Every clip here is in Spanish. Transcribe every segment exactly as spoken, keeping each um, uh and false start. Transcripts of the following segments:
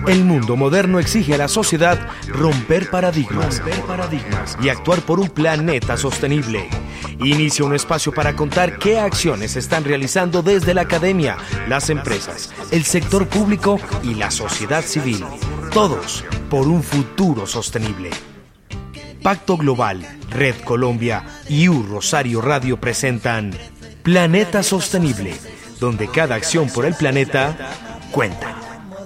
El mundo moderno exige a la sociedad romper paradigmas, romper paradigmas y actuar por un planeta sostenible. Inicia un espacio para contar qué acciones se están realizando desde la academia, las empresas, el sector público y la sociedad civil. Todos por un futuro sostenible. Pacto Global, Red Colombia y U Rosario Radio presentan Planeta Sostenible, donde cada acción por el planeta cuenta.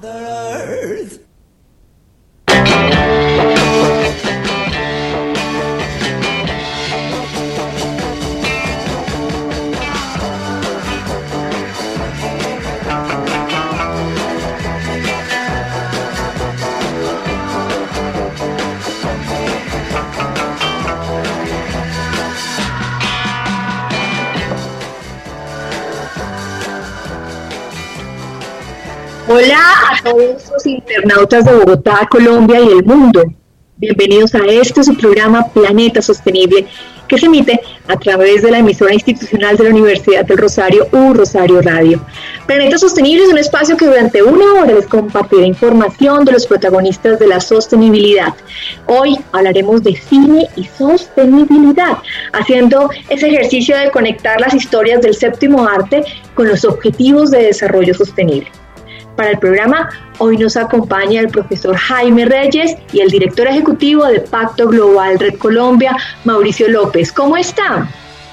Hola a todos los internautas de Bogotá, Colombia y el mundo. Bienvenidos a este su programa Planeta Sostenible, que se emite a través de la emisora institucional de la Universidad del Rosario, U Rosario Radio. Planeta Sostenible es un espacio que durante una hora les compartirá información de los protagonistas de la sostenibilidad. Hoy hablaremos de cine y sostenibilidad, haciendo ese ejercicio de conectar las historias del séptimo arte con los objetivos de desarrollo sostenible. Para el programa, hoy nos acompaña el profesor Jaime Reyes y el director ejecutivo de Pacto Global Red Colombia, Mauricio López. ¿Cómo está?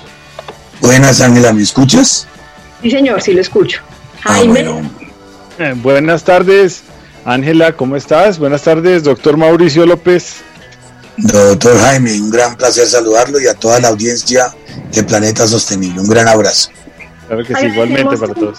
Buenas, Ángela, ¿me escuchas? Sí, señor, sí lo escucho. Jaime. Ah, bueno. eh, buenas tardes, Ángela, ¿cómo estás? Buenas tardes, doctor Mauricio López. Doctor Jaime, un gran placer saludarlo y a toda la audiencia de Planeta Sostenible. Un gran abrazo. Claro que sí, igualmente para todos.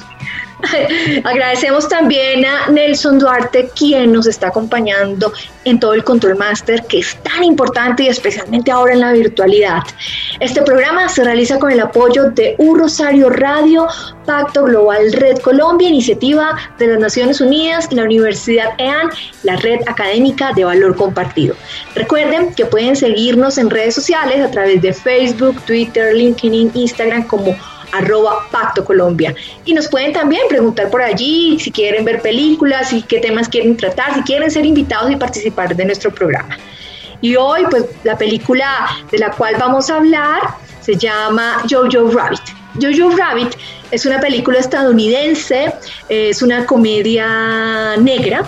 Agradecemos también a Nelson Duarte, quien nos está acompañando en todo el Control Master, que es tan importante y especialmente ahora en la virtualidad. Este programa se realiza con el apoyo de U Rosario Radio, Pacto Global Red Colombia, iniciativa de las Naciones Unidas, la Universidad E A N, la Red Académica de Valor Compartido. Recuerden que pueden seguirnos en redes sociales a través de Facebook, Twitter, LinkedIn, Instagram como arroba Pacto Colombia, y nos pueden también preguntar por allí si quieren ver películas y qué temas quieren tratar, si quieren ser invitados y participar de nuestro programa. Y hoy pues la película de la cual vamos a hablar se llama Jojo Rabbit. Jojo Rabbit es una película estadounidense, es una comedia negra,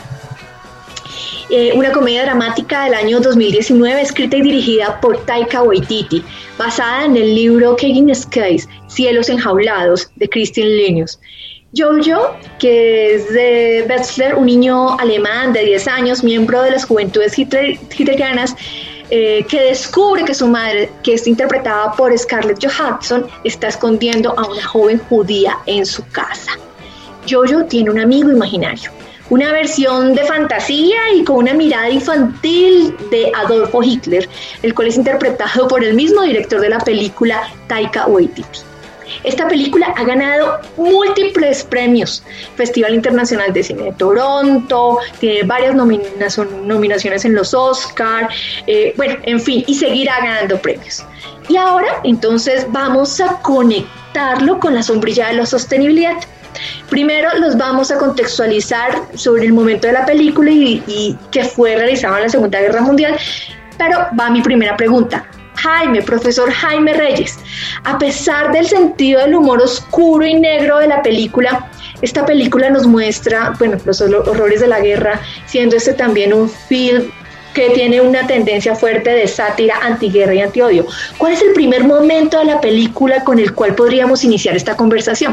Eh, una comedia dramática del año dos mil diecinueve, escrita y dirigida por Taika Waititi, basada en el libro Caging Skies, Cielos Enjaulados, de Christine Linus. Jojo, que es de Wetzlar, un niño alemán de diez años, miembro de las Juventudes Hitler, Hitlerianas, eh, que descubre que su madre, que es interpretada por Scarlett Johansson, está escondiendo a una joven judía en su casa. Jojo tiene un amigo imaginario, una versión de fantasía y con una mirada infantil de Adolfo Hitler, el cual es interpretado por el mismo director de la película, Taika Waititi. Esta película ha ganado múltiples premios, Festival Internacional de Cine de Toronto, tiene varias nominación, nominaciones en los Oscar, eh, bueno, en fin, y seguirá ganando premios. Y ahora, entonces, vamos a conectarlo con la sombrilla de la sostenibilidad. Primero los vamos a contextualizar sobre el momento de la película y, y que fue realizado en la Segunda Guerra Mundial, pero va mi primera pregunta. Jaime, profesor Jaime Reyes, a pesar del sentido del humor oscuro y negro de la película, esta película nos muestra, bueno, los horrores de la guerra, siendo este también un film que tiene una tendencia fuerte de sátira, antiguerra y antiodio. ¿Cuál es el primer momento de la película con el cual podríamos iniciar esta conversación?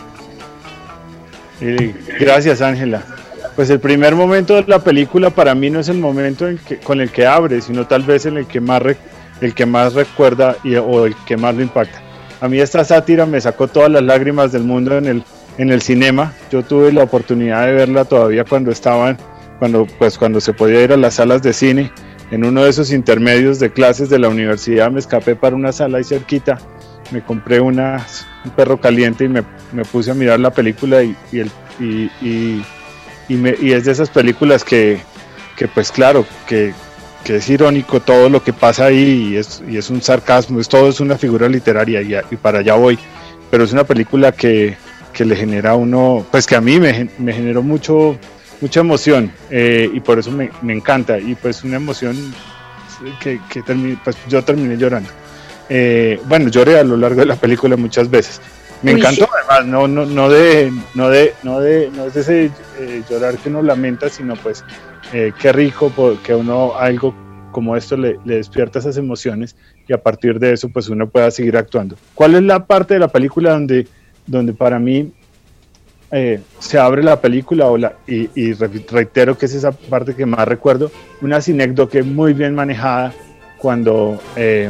Eh, gracias, Ángela. Pues el primer momento de la película para mí no es el momento en que, con el que abre, sino tal vez en el que más, re, el que más recuerda y, o el que más lo impacta. A mí esta sátira me sacó todas las lágrimas del mundo en el, en el cinema. Yo tuve la oportunidad de verla todavía cuando estaban, cuando, pues, cuando se podía ir a las salas de cine. En uno de esos intermedios de clases de la universidad me escapé para una sala ahí cerquita, me compré una, un perro caliente y me, me puse a mirar la película y, y, el, y, y, y, me, y es de esas películas que, que pues claro, que, que es irónico todo lo que pasa ahí y es, y es un sarcasmo, es todo es una figura literaria y, y para allá voy, pero es una película que, que le genera a uno, pues que a mí me, me generó mucho, mucha emoción, eh, y por eso me, me encanta, y pues una emoción que, que termi- pues yo terminé llorando. Eh, bueno, lloré a lo largo de la película muchas veces. Me Uy, encantó, sí. además, no, no, no de, no de, no de, no es de ese eh, llorar que uno lamenta, sino pues eh, qué rico po- que uno algo como esto le, le despierta esas emociones y a partir de eso pues uno pueda seguir actuando. ¿Cuál es la parte de la película donde, donde para mí eh, se abre la película o la, y, y reitero que es esa parte que más recuerdo? Una sinécdoque muy bien manejada cuando eh,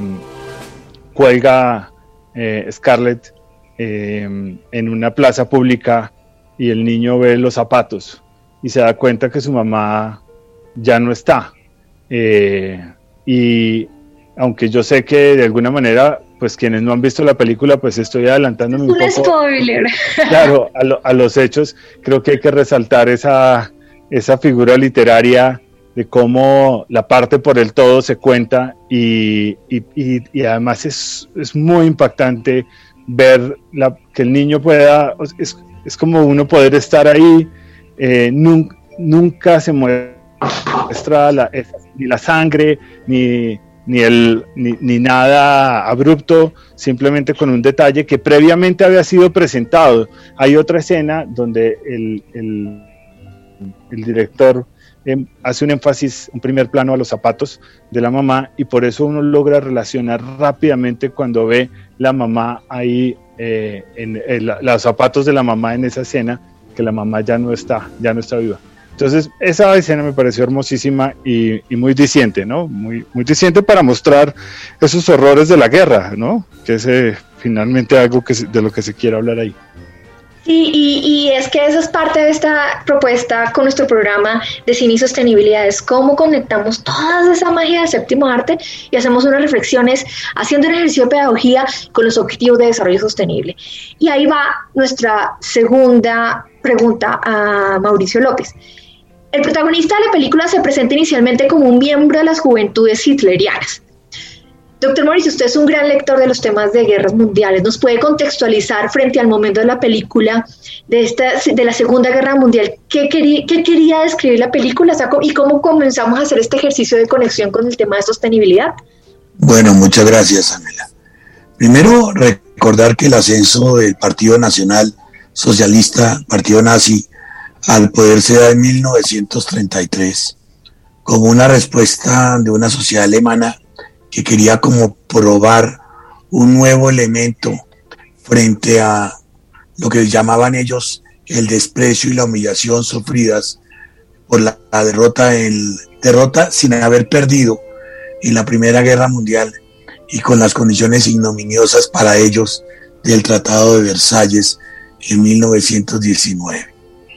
cuelga eh, Scarlett eh, en una plaza pública y el niño ve los zapatos y se da cuenta que su mamá ya no está. Eh, y aunque yo sé que de alguna manera, pues quienes no han visto la película, pues estoy adelantándome un, Un poco. spoiler. Claro, a, lo, a los hechos, creo que hay que resaltar esa, esa figura literaria de cómo la parte por el todo se cuenta y, y, y, y además es, es muy impactante ver la, que el niño pueda, es, es como uno poder estar ahí, eh, nunca, nunca se muestra la, ni la sangre, ni, ni, el, ni, ni nada abrupto, simplemente con un detalle que previamente había sido presentado. Hay otra escena donde el, el, el director eh, hace un énfasis, un primer plano a los zapatos de la mamá y por eso uno logra relacionar rápidamente cuando ve la mamá ahí, eh, en, en la, los zapatos de la mamá en esa escena, que la mamá ya no está, ya no está viva. Entonces esa escena me pareció hermosísima y, y muy diciente, ¿no? Muy, muy diciente para mostrar esos horrores de la guerra, ¿no? Que es eh, finalmente algo que se, de lo que se quiere hablar ahí. Sí, y, y es que esa es parte de esta propuesta con nuestro programa de cine y sostenibilidad, es cómo conectamos toda esa magia del séptimo arte y hacemos unas reflexiones haciendo un ejercicio de pedagogía con los objetivos de desarrollo sostenible. Y ahí va nuestra segunda pregunta a Mauricio López. El protagonista de la película se presenta inicialmente como un miembro de las juventudes hitlerianas. Doctor Mauricio, usted es un gran lector de los temas de guerras mundiales. ¿Nos puede contextualizar frente al momento de la película de, esta, de la Segunda Guerra Mundial? ¿Qué quería, qué quería describir la película y cómo comenzamos a hacer este ejercicio de conexión con el tema de sostenibilidad? Bueno, muchas gracias, Amela. Primero, recordar que el ascenso del Partido Nacional Socialista, Partido Nazi, al poder se da en mil novecientos treinta y tres como una respuesta de una sociedad alemana que quería como probar un nuevo elemento frente a lo que llamaban ellos el desprecio y la humillación sufridas por la, la derrota, el, derrota sin haber perdido en la Primera Guerra Mundial y con las condiciones ignominiosas para ellos del Tratado de Versalles en mil novecientos diecinueve.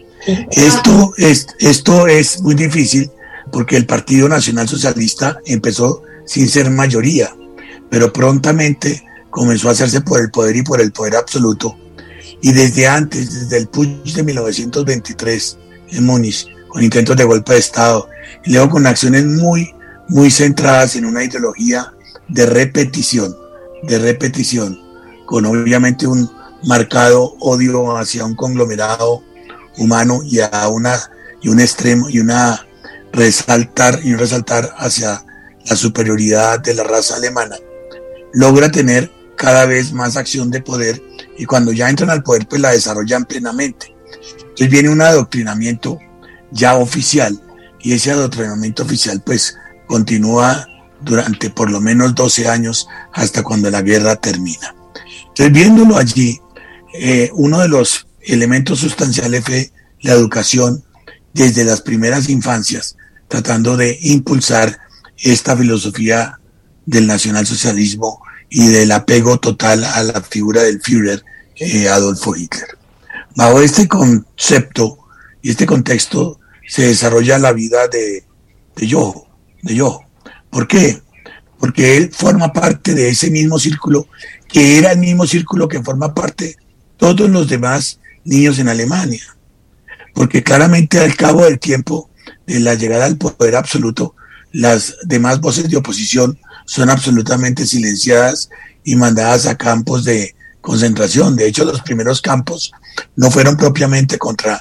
Esto es, esto es muy difícil porque el Partido Nacional Socialista empezó sin ser mayoría, pero prontamente comenzó a hacerse por el poder y por el poder absoluto. Y desde antes, desde el putsch de mil novecientos veintitrés en Múnich, con intentos de golpe de Estado, y luego con acciones muy, muy centradas en una ideología de repetición, de repetición, con obviamente un marcado odio hacia un conglomerado humano y a una y un extremo y una resaltar y un resaltar hacia la superioridad de la raza alemana, logra tener cada vez más acción de poder y cuando ya entran al poder pues la desarrollan plenamente. Entonces viene un adoctrinamiento ya oficial y ese adoctrinamiento oficial pues continúa durante por lo menos doce años hasta cuando la guerra termina. Entonces viéndolo allí, eh, uno de los elementos sustanciales fue la educación desde las primeras infancias, tratando de impulsar esta filosofía del nacionalsocialismo y del apego total a la figura del Führer, eh, Adolfo Hitler. Bajo este concepto y este contexto se desarrolla la vida de, de Jojo, de Jojo. ¿Por qué? Porque él forma parte de ese mismo círculo, que era el mismo círculo que forma parte todos los demás niños en Alemania. Porque claramente al cabo del tiempo de la llegada al poder absoluto, las demás voces de oposición son absolutamente silenciadas y mandadas a campos de concentración. De hecho, los primeros campos no fueron propiamente contra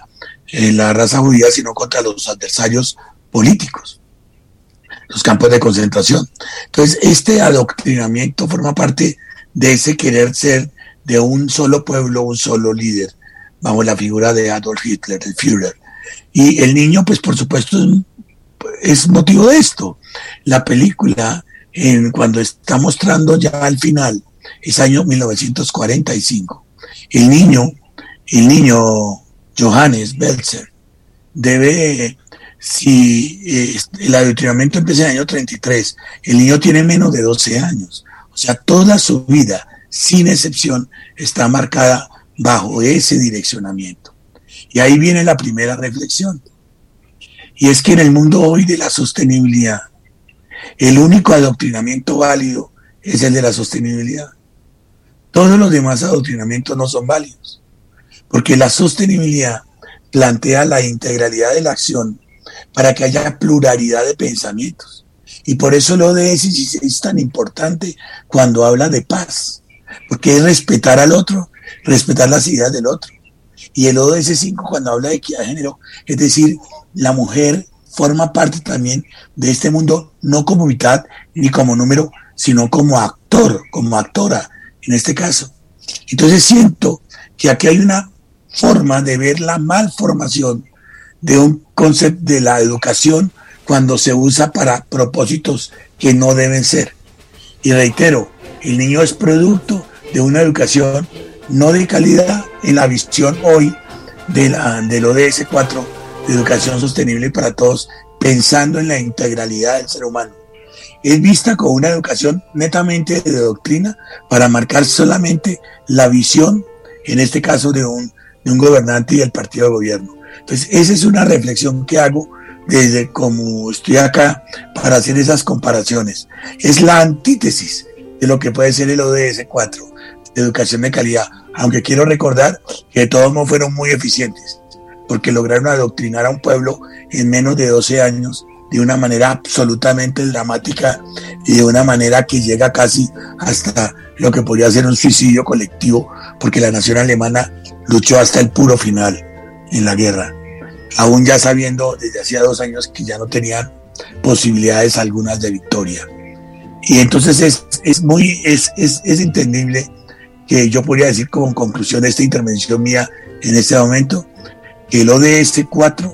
eh, la raza judía, sino contra los adversarios políticos, los campos de concentración. Entonces, este adoctrinamiento forma parte de ese querer ser de un solo pueblo, un solo líder, bajo la figura de Adolf Hitler, el Führer. Y el niño, pues por supuesto, es, es motivo de esto. La película, en, cuando está mostrando ya al final, es año mil novecientos cuarenta y cinco. El niño, el niño Johannes Belzer, debe, si eh, el adoctrinamiento empieza en el año treinta y tres, el niño tiene menos de doce años. O sea, toda su vida, sin excepción, está marcada bajo ese direccionamiento. Y ahí viene la primera reflexión. Y es que en el mundo hoy de la sostenibilidad, el único adoctrinamiento válido es el de la sostenibilidad. Todos los demás adoctrinamientos no son válidos, porque la sostenibilidad plantea la integralidad de la acción para que haya pluralidad de pensamientos. Y por eso el O D S es tan importante cuando habla de paz, porque es respetar al otro, respetar las ideas del otro. Y el O D S cinco cuando habla de equidad de género, es decir, la mujer forma parte también de este mundo, no como mitad ni como número, sino como actor, como actora, en este caso. Entonces siento que aquí hay una forma de ver la malformación de un concepto de la educación cuando se usa para propósitos que no deben ser. Y reitero, el niño es producto de una educación no de calidad en la visión hoy de la, del O D S cuatro, de educación sostenible para todos, pensando en la integralidad del ser humano. Es vista como una educación netamente de doctrina para marcar solamente la visión, en este caso de un, de un gobernante y del partido de gobierno. Entonces, esa es una reflexión que hago desde como estoy acá para hacer esas comparaciones. Es la antítesis de lo que puede ser el O D S cuatro, de educación de calidad, aunque quiero recordar que de todos modos fueron muy eficientes, porque lograron adoctrinar a un pueblo en menos de doce años de una manera absolutamente dramática y de una manera que llega casi hasta lo que podría ser un suicidio colectivo, porque la nación alemana luchó hasta el puro final en la guerra, aún ya sabiendo desde hacía dos años que ya no tenían posibilidades algunas de victoria. Y entonces es, es muy es, es, es entendible que yo podría decir como conclusión de esta intervención mía en este momento, que el O D S cuatro,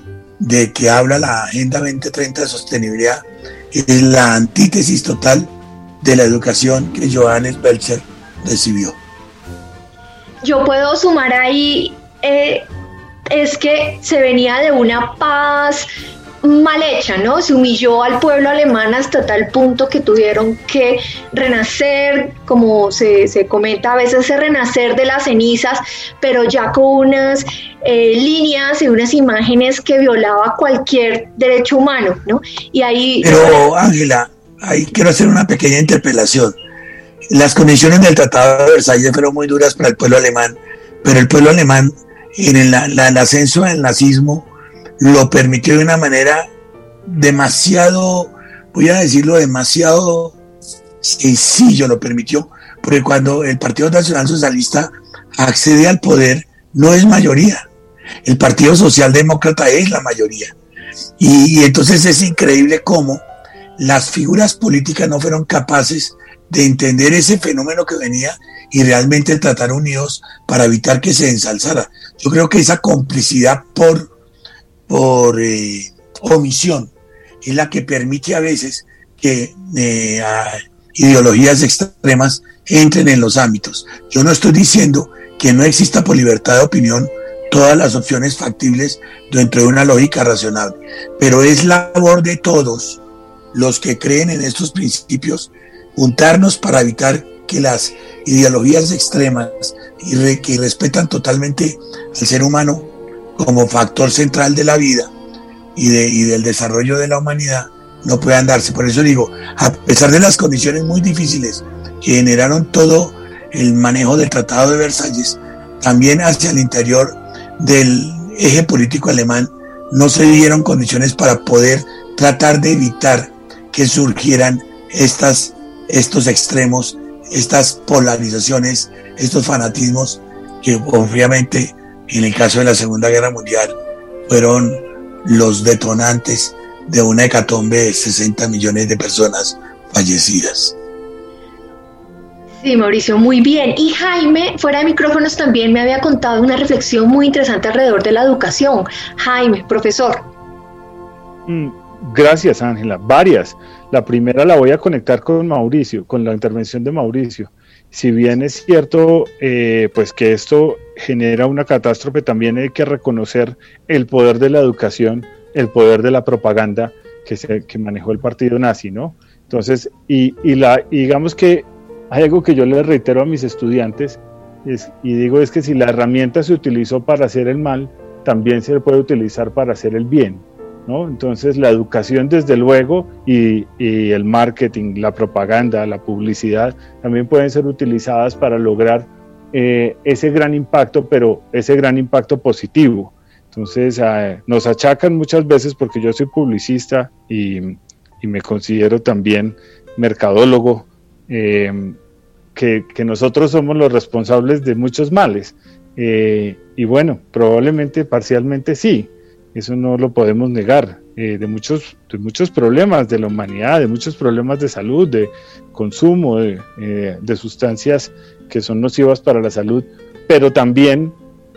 de que habla la Agenda veinte treinta de sostenibilidad, es la antítesis total de la educación que Johannes Belzer recibió. Yo puedo sumar ahí, eh, es que se venía de una paz mal hecha, ¿no? Se humilló al pueblo alemán hasta tal punto que tuvieron que renacer, como se, se comenta a veces, ese renacer de las cenizas, pero ya con unas eh, líneas y unas imágenes que violaba cualquier derecho humano, ¿no? Y ahí... Pero, Ángela, ahí quiero hacer una pequeña interpelación. Las condiciones del Tratado de Versalles fueron muy duras para el pueblo alemán, pero el pueblo alemán, en el, la, el ascenso del nazismo, lo permitió de una manera demasiado, voy a decirlo, demasiado sencillo, lo permitió, porque cuando el Partido Nacional Socialista accede al poder, no es mayoría. El Partido Socialdemócrata es la mayoría. Y, y entonces es increíble cómo las figuras políticas no fueron capaces de entender ese fenómeno que venía y realmente tratar unidos para evitar que se ensalzara. Yo creo que esa complicidad por por eh, omisión es la que permite a veces que eh, ideologías extremas entren en los ámbitos. Yo no estoy diciendo que no exista por libertad de opinión todas las opciones factibles dentro de una lógica razonable, pero es labor de todos los que creen en estos principios juntarnos para evitar que las ideologías extremas y re, que respetan totalmente al ser humano como factor central de la vida y, de, y del desarrollo de la humanidad no puedan darse. Por eso digo, a pesar de las condiciones muy difíciles que generaron todo el manejo del Tratado de Versalles, también hacia el interior del eje político alemán no se dieron condiciones para poder tratar de evitar que surgieran estas, estos extremos, estas polarizaciones, estos fanatismos que obviamente en el caso de la Segunda Guerra Mundial, fueron los detonantes de una hecatombe de sesenta millones de personas fallecidas. Sí, Mauricio, muy bien. Y Jaime, fuera de micrófonos, también me había contado una reflexión muy interesante alrededor de la educación. Jaime, profesor. Gracias, Ángela. Varias. La primera la voy a conectar con Mauricio, con la intervención de Mauricio. Si bien es cierto, eh, pues que esto genera una catástrofe, también hay que reconocer el poder de la educación, el poder de la propaganda que, se, que manejó el partido nazi, ¿no? Entonces, y, y, la, y digamos que hay algo que yo les reitero a mis estudiantes, es, y digo es que si la herramienta se utilizó para hacer el mal, también se puede utilizar para hacer el bien, ¿no? Entonces la educación desde luego y, y el marketing, la propaganda, la publicidad, también pueden ser utilizadas para lograr eh, ese gran impacto, pero ese gran impacto positivo. Entonces eh, nos achacan muchas veces, porque yo soy publicista y, y me considero también mercadólogo, eh, Que, que nosotros somos los responsables de muchos males, eh, y bueno, probablemente parcialmente sí, eso no lo podemos negar, eh, de, muchos, de muchos problemas de la humanidad, de muchos problemas de salud, de consumo, de, eh, de sustancias que son nocivas para la salud, pero también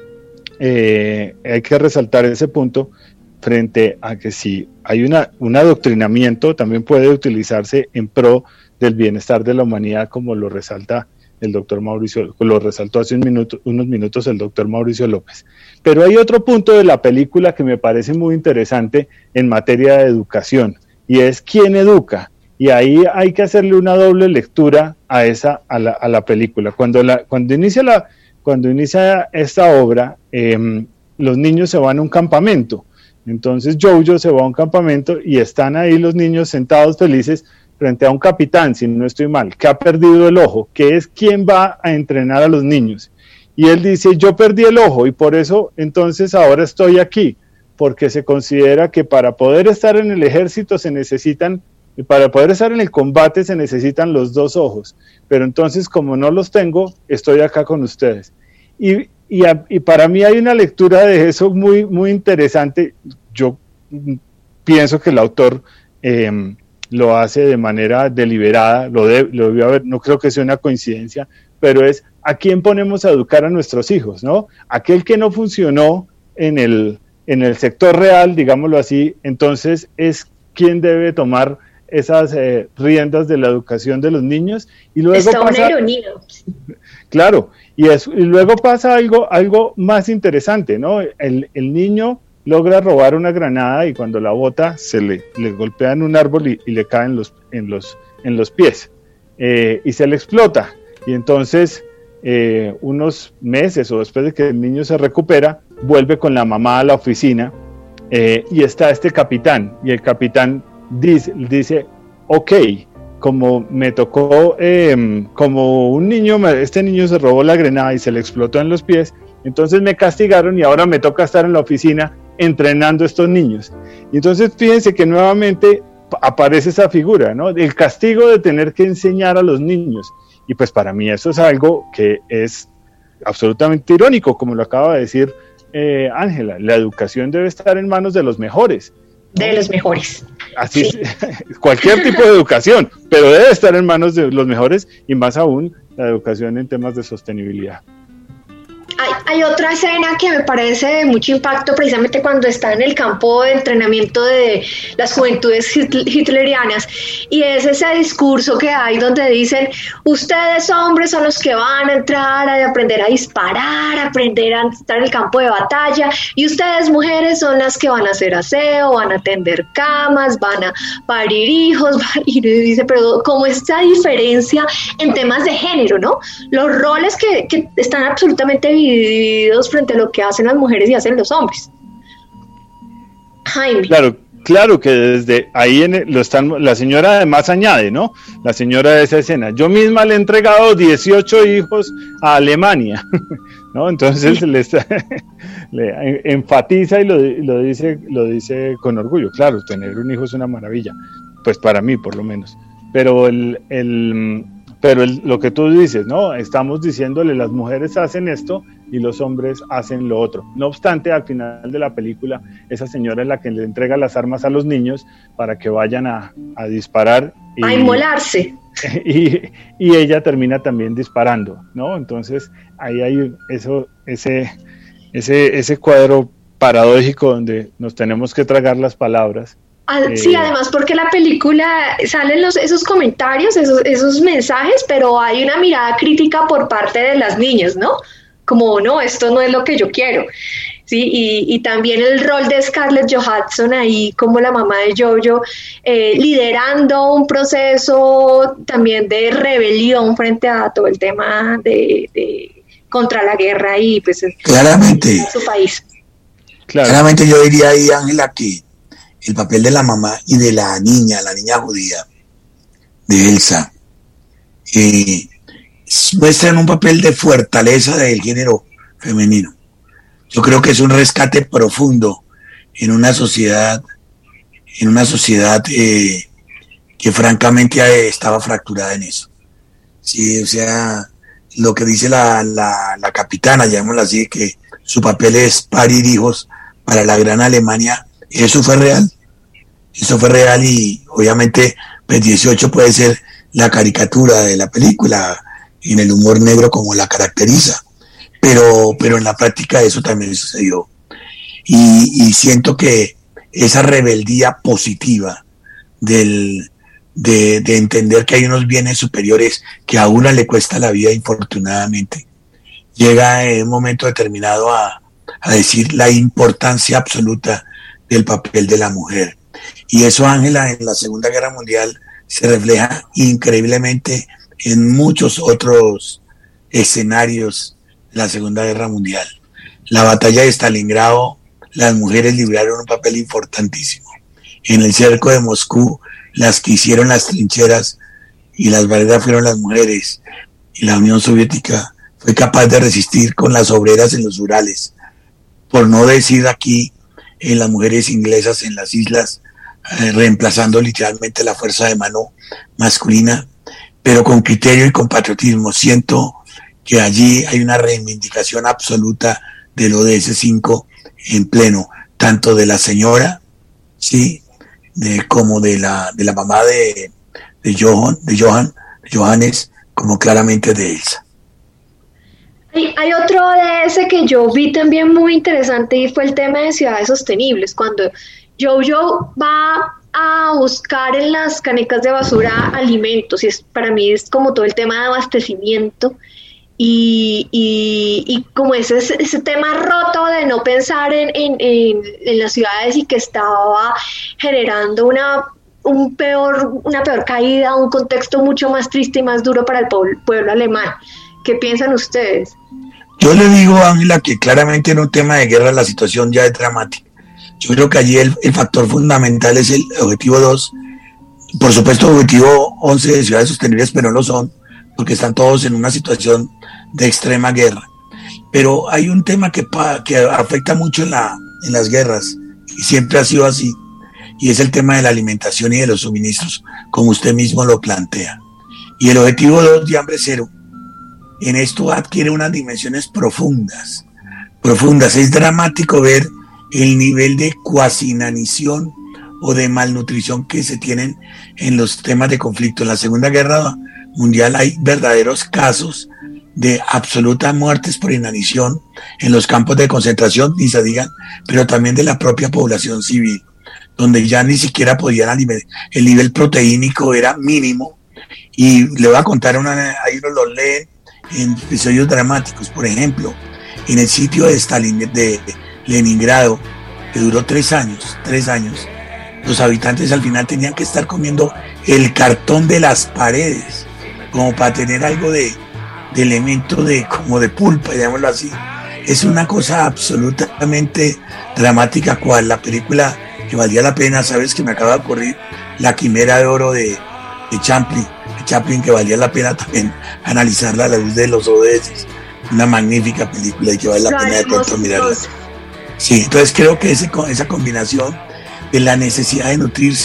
eh, hay que resaltar ese punto frente a que si hay una, un adoctrinamiento, también puede utilizarse en pro del bienestar de la humanidad, como lo resalta el doctor Mauricio, lo resaltó hace un minuto, unos minutos el doctor Mauricio López. Pero hay otro punto de la película que me parece muy interesante en materia de educación, y es quién educa, y ahí hay que hacerle una doble lectura a esa a la, a la película. Cuando, la, cuando, inicia la, cuando inicia esta obra, eh, los niños se van a un campamento, entonces Jojo se va a un campamento y están ahí los niños sentados felices frente a un capitán, si no estoy mal, que ha perdido el ojo, que es quien va a entrenar a los niños. Y él dice, yo perdí el ojo y por eso entonces ahora estoy aquí, porque se considera que para poder estar en el ejército se necesitan, para poder estar en el combate se necesitan los dos ojos, pero entonces como no los tengo, estoy acá con ustedes. Y, y, a, y para mí hay una lectura de eso muy, muy interesante. Yo pienso que el autor eh, lo hace de manera deliberada, lo, de, lo debió haber, no creo que sea una coincidencia, pero es a quién ponemos a educar a nuestros hijos, ¿no? Aquel que no funcionó en el, en el sector real, digámoslo así, entonces es quien debe tomar esas eh, riendas de la educación de los niños. Y luego Está pasa, una ironía. Claro, y, es, y luego pasa algo, algo más interesante, ¿no? El, el niño logra robar una granada y cuando la bota se le, le golpea en un árbol y, y le cae en los, en los, en los pies, eh, y se le explota. Y entonces, eh, unos meses o después de que el niño se recupera, vuelve con la mamá a la oficina, eh, y está este capitán, y el capitán dice, dice ok, como me tocó, eh, como un niño, este niño se robó la granada y se le explotó en los pies, entonces me castigaron y ahora me toca estar en la oficina entrenando a estos niños. Y entonces fíjense que nuevamente aparece esa figura, ¿no? El castigo de tener que enseñar a los niños. Y pues para mí eso es algo que es absolutamente irónico, como lo acaba de decir eh, Ángela. La educación debe estar en manos de los mejores, ¿no? De los mejores. Así sí. es, cualquier tipo de educación, pero debe estar en manos de los mejores, y más aún la educación en temas de sostenibilidad. Hay, hay otra escena que me parece de mucho impacto, precisamente cuando está en el campo de entrenamiento de las juventudes hitlerianas, y es ese discurso que hay donde dicen, ustedes hombres son los que van a entrar a aprender a disparar, a aprender a estar en el campo de batalla, y ustedes mujeres son las que van a hacer aseo, van a tender camas, van a parir hijos, y dice, pero como esta diferencia en temas de género, ¿no? Los roles que, que están absolutamente divididos frente a lo que hacen las mujeres y hacen los hombres. Jaime. Claro, claro que desde ahí en el, lo están, la señora además añade, ¿no? La señora de esa escena, yo misma le he entregado dieciocho hijos a Alemania, ¿no? Entonces le, está, le enfatiza y lo, lo dice, lo dice con orgullo. Claro, tener un hijo es una maravilla, pues para mí por lo menos. Pero el, el pero el, lo que tú dices, ¿no? Estamos diciéndole, las mujeres hacen esto y los hombres hacen lo otro. No obstante, al final de la película, esa señora es la que le entrega las armas a los niños para que vayan a, a disparar. Y, a inmolarse. Y, y ella termina también disparando, ¿no? Entonces, ahí hay eso, ese, ese, ese cuadro paradójico donde nos tenemos que tragar las palabras. Al, sí, eh, además porque la película salen los, esos comentarios, esos, esos mensajes, pero hay una mirada crítica por parte de las niñas, ¿no? Como, no, esto no es lo que yo quiero, ¿sí? Y, y también el rol de Scarlett Johansson ahí como la mamá de Jojo, eh, liderando un proceso también de rebelión frente a todo el tema de, de contra la guerra y pues claramente, en su país. Claro. Claramente yo diría ahí, Ángela, que el papel de la mamá y de la niña, la niña judía, de Elsa, eh, muestran un papel de fortaleza del género femenino. Yo creo que es un rescate profundo en una sociedad, en una sociedad eh, que francamente estaba fracturada en eso. Sí, o sea, lo que dice la, la, la capitana, llamémosla así, que su papel es parir hijos para la gran Alemania. Eso fue real, eso fue real y obviamente pues dieciocho puede ser la caricatura de la película en el humor negro como la caracteriza, pero, pero en la práctica eso también sucedió y, y siento que esa rebeldía positiva del, de, de entender que hay unos bienes superiores que a una le cuesta la vida infortunadamente, llega en un momento determinado a, a decir la importancia absoluta del papel de la mujer. Y eso, Ángela, en la Segunda Guerra Mundial se refleja increíblemente en muchos otros escenarios de la Segunda Guerra Mundial. La batalla de Stalingrado, las mujeres libraron un papel importantísimo. En el cerco de Moscú, las que hicieron las trincheras y las barreras fueron las mujeres. Y la Unión Soviética fue capaz de resistir con las obreras en los Urales. Por no decir aquí en las mujeres inglesas en las islas, eh, reemplazando literalmente la fuerza de mano masculina, pero con criterio y con patriotismo. Siento que allí hay una reivindicación absoluta del O D S cinco en pleno, tanto de la señora, sí, de, como de la de la mamá de, de Johan, de Johan, de Johannes, como claramente de Elsa. Hay, hay otro O D S que yo vi también muy interesante y fue el tema de ciudades sostenibles, cuando Jojo va a buscar en las canecas de basura alimentos, y es, para mí es como todo el tema de abastecimiento y, y, y como ese, ese tema roto de no pensar en, en, en, en las ciudades y que estaba generando una, un peor, una peor caída, un contexto mucho más triste y más duro para el pueblo, pueblo alemán. ¿Qué piensan ustedes? Yo le digo, Ángela, que claramente en un tema de guerra la situación ya es dramática. Yo creo que allí el, el factor fundamental es el objetivo dos. Por supuesto, objetivo once de ciudades sostenibles, pero no lo son, porque están todos en una situación de extrema guerra. Pero hay un tema que, que afecta mucho en, la, en las guerras, y siempre ha sido así, y es el tema de la alimentación y de los suministros, como usted mismo lo plantea. Y el objetivo dos de hambre cero, en esto adquiere unas dimensiones profundas, profundas. Es dramático ver el nivel de cuasi inanición o de malnutrición que se tienen en los temas de conflicto. En la Segunda Guerra Mundial hay verdaderos casos de absolutas muertes por inanición en los campos de concentración, ni se digan, pero también de la propia población civil, donde ya ni siquiera podían alimentar, el nivel proteínico era mínimo. Y le voy a contar una, ahí uno lo leen en episodios dramáticos. Por ejemplo, en el sitio de Stalin, de Leningrado, que duró tres años, tres años, los habitantes al final tenían que estar comiendo el cartón de las paredes, como para tener algo de, de elemento de, como de pulpa, digámoslo así. Es una cosa absolutamente dramática, cual la película que valía la pena, sabes que me acaba de ocurrir, La Quimera de Oro de, de Chaplin, de Chaplin, que valía la pena también analizarla a la luz de los O D S. Una magnífica película y que vale la pena de pronto mirarla. Sí, entonces creo que ese, esa combinación de la necesidad de nutrirse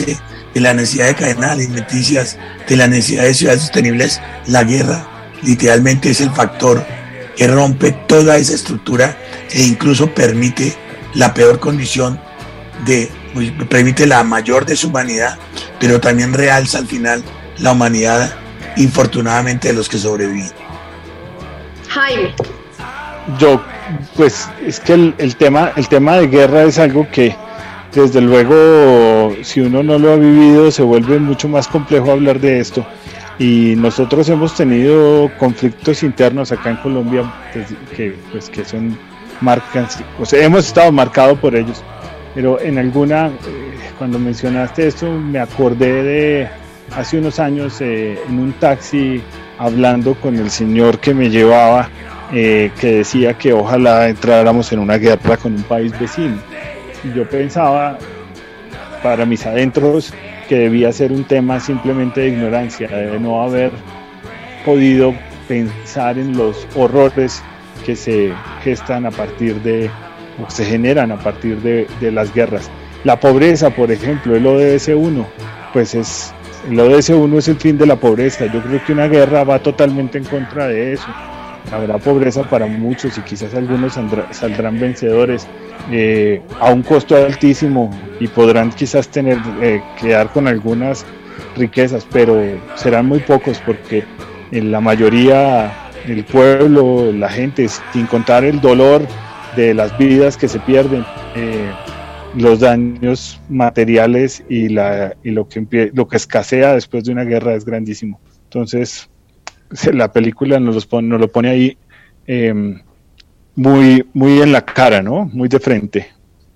de la necesidad de cadenas alimenticias, de la necesidad de ciudades sostenibles, la guerra literalmente es el factor que rompe toda esa estructura e incluso permite la peor condición de, permite la mayor deshumanidad, pero también realza al final la humanidad, infortunadamente, de los que sobreviven. Jaime. Yo, pues, es que el, el tema, el tema de guerra es algo que, desde luego, si uno no lo ha vivido, se vuelve mucho más complejo hablar de esto. Y nosotros hemos tenido conflictos internos acá en Colombia, pues, que, pues, que son marcas, o sea, hemos estado marcados por ellos. Pero en alguna, eh, cuando mencionaste esto, me acordé de hace unos años eh, en un taxi hablando con el señor que me llevaba, eh, que decía que ojalá entráramos en una guerra con un país vecino. Y yo pensaba, para mis adentros, que debía ser un tema simplemente de ignorancia, de no haber podido pensar en los horrores que se gestan a partir de, o se generan a partir de, de las guerras. La pobreza, por ejemplo, el O D S uno, pues es, el O D S uno es el fin de la pobreza. Yo creo que una guerra va totalmente en contra de eso. Habrá pobreza para muchos y quizás algunos saldrá, saldrán vencedores eh, a un costo altísimo y podrán quizás tener eh, quedar con algunas riquezas, pero serán muy pocos porque en la mayoría el pueblo, la gente, sin contar el dolor de las vidas que se pierden, eh, los daños materiales y, la, y lo, que, lo que escasea después de una guerra es grandísimo. Entonces la película nos, los pone, nos lo pone ahí eh, muy, muy en la cara, ¿no? Muy de frente.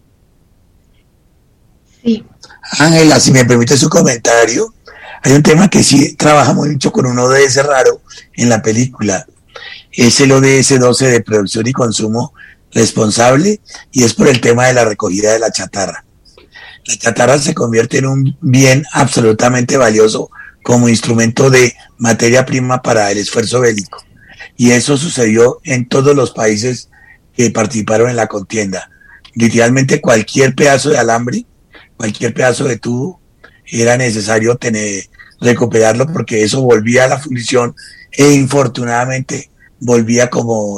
Sí. Ángela, si me permite su comentario, hay un tema que sí trabaja mucho con un O D S raro en la película. Es el O D S doce de producción y consumo responsable, y es por el tema de la recogida de la chatarra. La chatarra se convierte en un bien absolutamente valioso como instrumento de materia prima para el esfuerzo bélico. Y eso sucedió en todos los países que participaron en la contienda. Literalmente cualquier pedazo de alambre, cualquier pedazo de tubo, era necesario tener, recuperarlo, porque eso volvía a la fundición e infortunadamente volvía como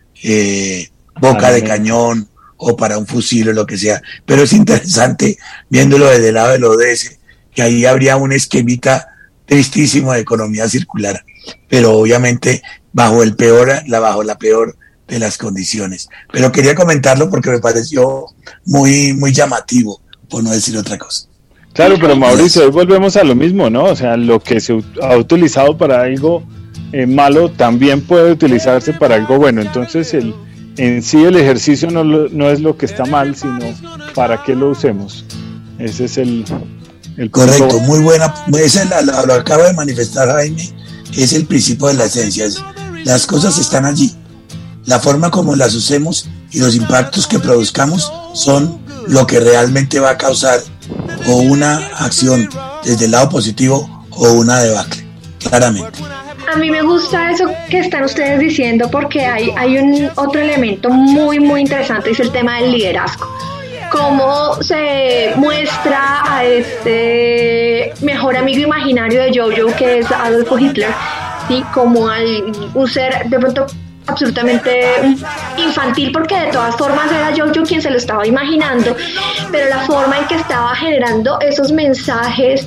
eh, boca de cañón o para un fusil o lo que sea. Pero es interesante, viéndolo desde el lado del O D S, que ahí habría un esquemita tristísimo de economía circular, pero obviamente bajo el peor, la bajo la peor de las condiciones. Pero quería comentarlo porque me pareció muy, muy llamativo, por no decir otra cosa. Claro, pero Mauricio, hoy volvemos a lo mismo, ¿no? O sea, lo que se ha utilizado para algo eh, malo también puede utilizarse para algo bueno. Entonces, el, en sí el ejercicio no, lo, no es lo que está mal, sino para qué lo usemos. Ese es el... El Correcto, punto. Muy buena, ese la, la, lo acaba de manifestar Jaime, es el principio de la esencia. Es, las cosas están allí, la forma como las usemos y los impactos que produzcamos son lo que realmente va a causar o una acción desde el lado positivo o una debacle, claramente. A mí me gusta eso que están ustedes diciendo, porque hay, hay un otro elemento muy muy interesante, es el tema del liderazgo. Cómo se muestra a este mejor amigo imaginario de Jojo, que es Adolfo Hitler, ¿sí? Como al, un ser de pronto absolutamente infantil, porque de todas formas era Jojo quien se lo estaba imaginando, pero la forma en que estaba generando esos mensajes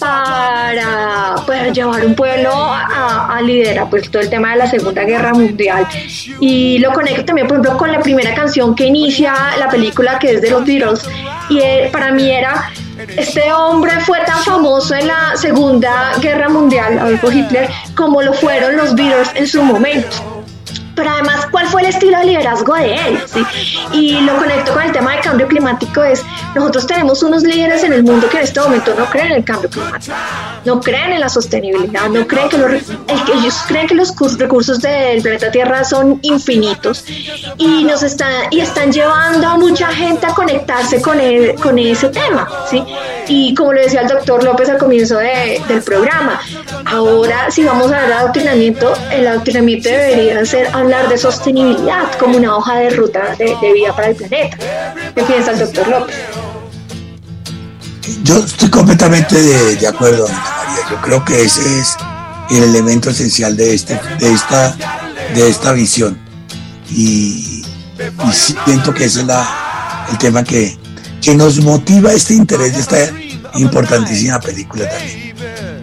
para poder llevar un pueblo a, a liderar pues todo el tema de la Segunda Guerra Mundial. Y lo conecto también, por ejemplo, con la primera canción que inicia la película, que es de los Beatles, y eh, para mí era: este hombre fue tan famoso en la Segunda Guerra Mundial, Adolfo Hitler, como lo fueron los Beatles en su momento. Pero además, ¿cuál fue el estilo de liderazgo de él? ¿Sí? Y lo conecto con el tema del cambio climático. Es, nosotros tenemos unos líderes en el mundo que en este momento no creen en el cambio climático, no creen en la sostenibilidad, no creen que los, el, ellos creen que los recursos del planeta Tierra son infinitos, y nos están y están llevando a mucha gente a conectarse con el, con ese tema, ¿sí? Y como lo decía el doctor López al comienzo de, del programa, ahora si vamos a hablar de adoctrinamiento, el adoctrinamiento debería ser hablar de sostenibilidad como una hoja de ruta de, de vida para el planeta. ¿Qué piensa el doctor López? Yo estoy completamente de, de acuerdo, Ana María. Yo creo que ese es el elemento esencial de este, de esta, de esta visión. Y, y siento que ese es la, el tema que, que nos motiva este interés de esta importantísima película también.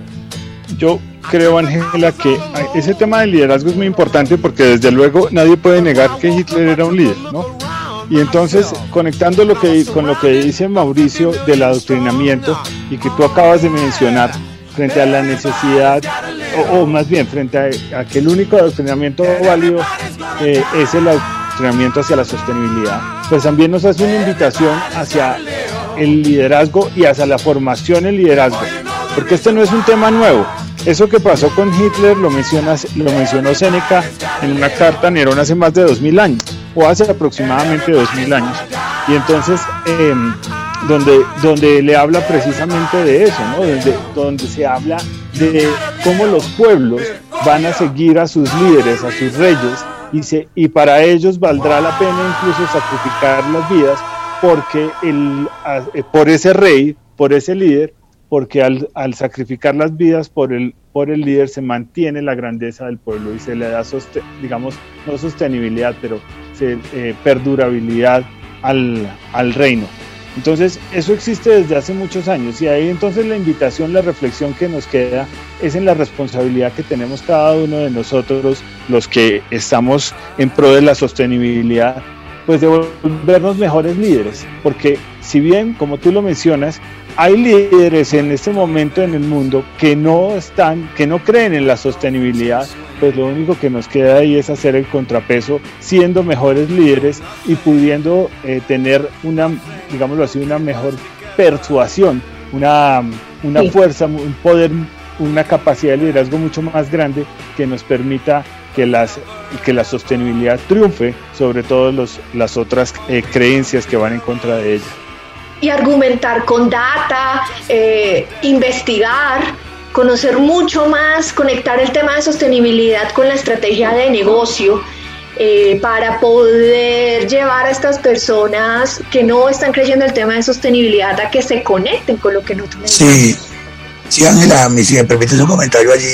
Yo creo, Ángela, que ese tema del liderazgo es muy importante porque desde luego nadie puede negar que Hitler era un líder, ¿no? Y entonces, conectando lo que, con lo que dice Mauricio del adoctrinamiento y que tú acabas de mencionar, frente a la necesidad, o, o más bien frente a, a que el único adoctrinamiento válido eh, es el adoctrinamiento hacia la sostenibilidad, pues también nos hace una invitación hacia el liderazgo y hacia la formación en liderazgo, porque este no es un tema nuevo. Eso que pasó con Hitler lo, mencionas, lo mencionó Séneca en una carta a Nerón hace más de dos mil años, o hace aproximadamente dos mil años, y entonces eh, donde, donde le habla precisamente de eso, ¿no? Donde, donde se habla de cómo los pueblos van a seguir a sus líderes, a sus reyes, y, se, y para ellos valdrá la pena incluso sacrificar las vidas porque el, por ese rey, por ese líder, porque al, al sacrificar las vidas por el, por el líder se mantiene la grandeza del pueblo y se le da, sosten, digamos, no sostenibilidad, pero se, eh, perdurabilidad al, al reino. Entonces, eso existe desde hace muchos años y ahí entonces la invitación, la reflexión que nos queda es en la responsabilidad que tenemos cada uno de nosotros, los que estamos en pro de la sostenibilidad, pues de volvernos mejores líderes, porque si bien, como tú lo mencionas, hay líderes en este momento en el mundo que no están, que no creen en la sostenibilidad, pues lo único que nos queda ahí es hacer el contrapeso, siendo mejores líderes y pudiendo eh, tener una, digámoslo así, una mejor persuasión, una, una sí. fuerza, un poder, una capacidad de liderazgo mucho más grande que nos permita que, las, que la sostenibilidad triunfe sobre todo los, las otras eh, creencias que van en contra de ella. Y argumentar con data, eh, investigar, conocer mucho más, conectar el tema de sostenibilidad con la estrategia de negocio eh, para poder llevar a estas personas que no están creyendo el tema de sostenibilidad a que se conecten con lo que nosotros necesitamos. Sí, sí, Ángela, si me permites un comentario allí,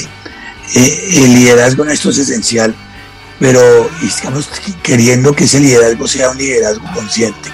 eh, el liderazgo en esto es esencial, pero estamos queriendo que ese liderazgo sea un liderazgo consciente.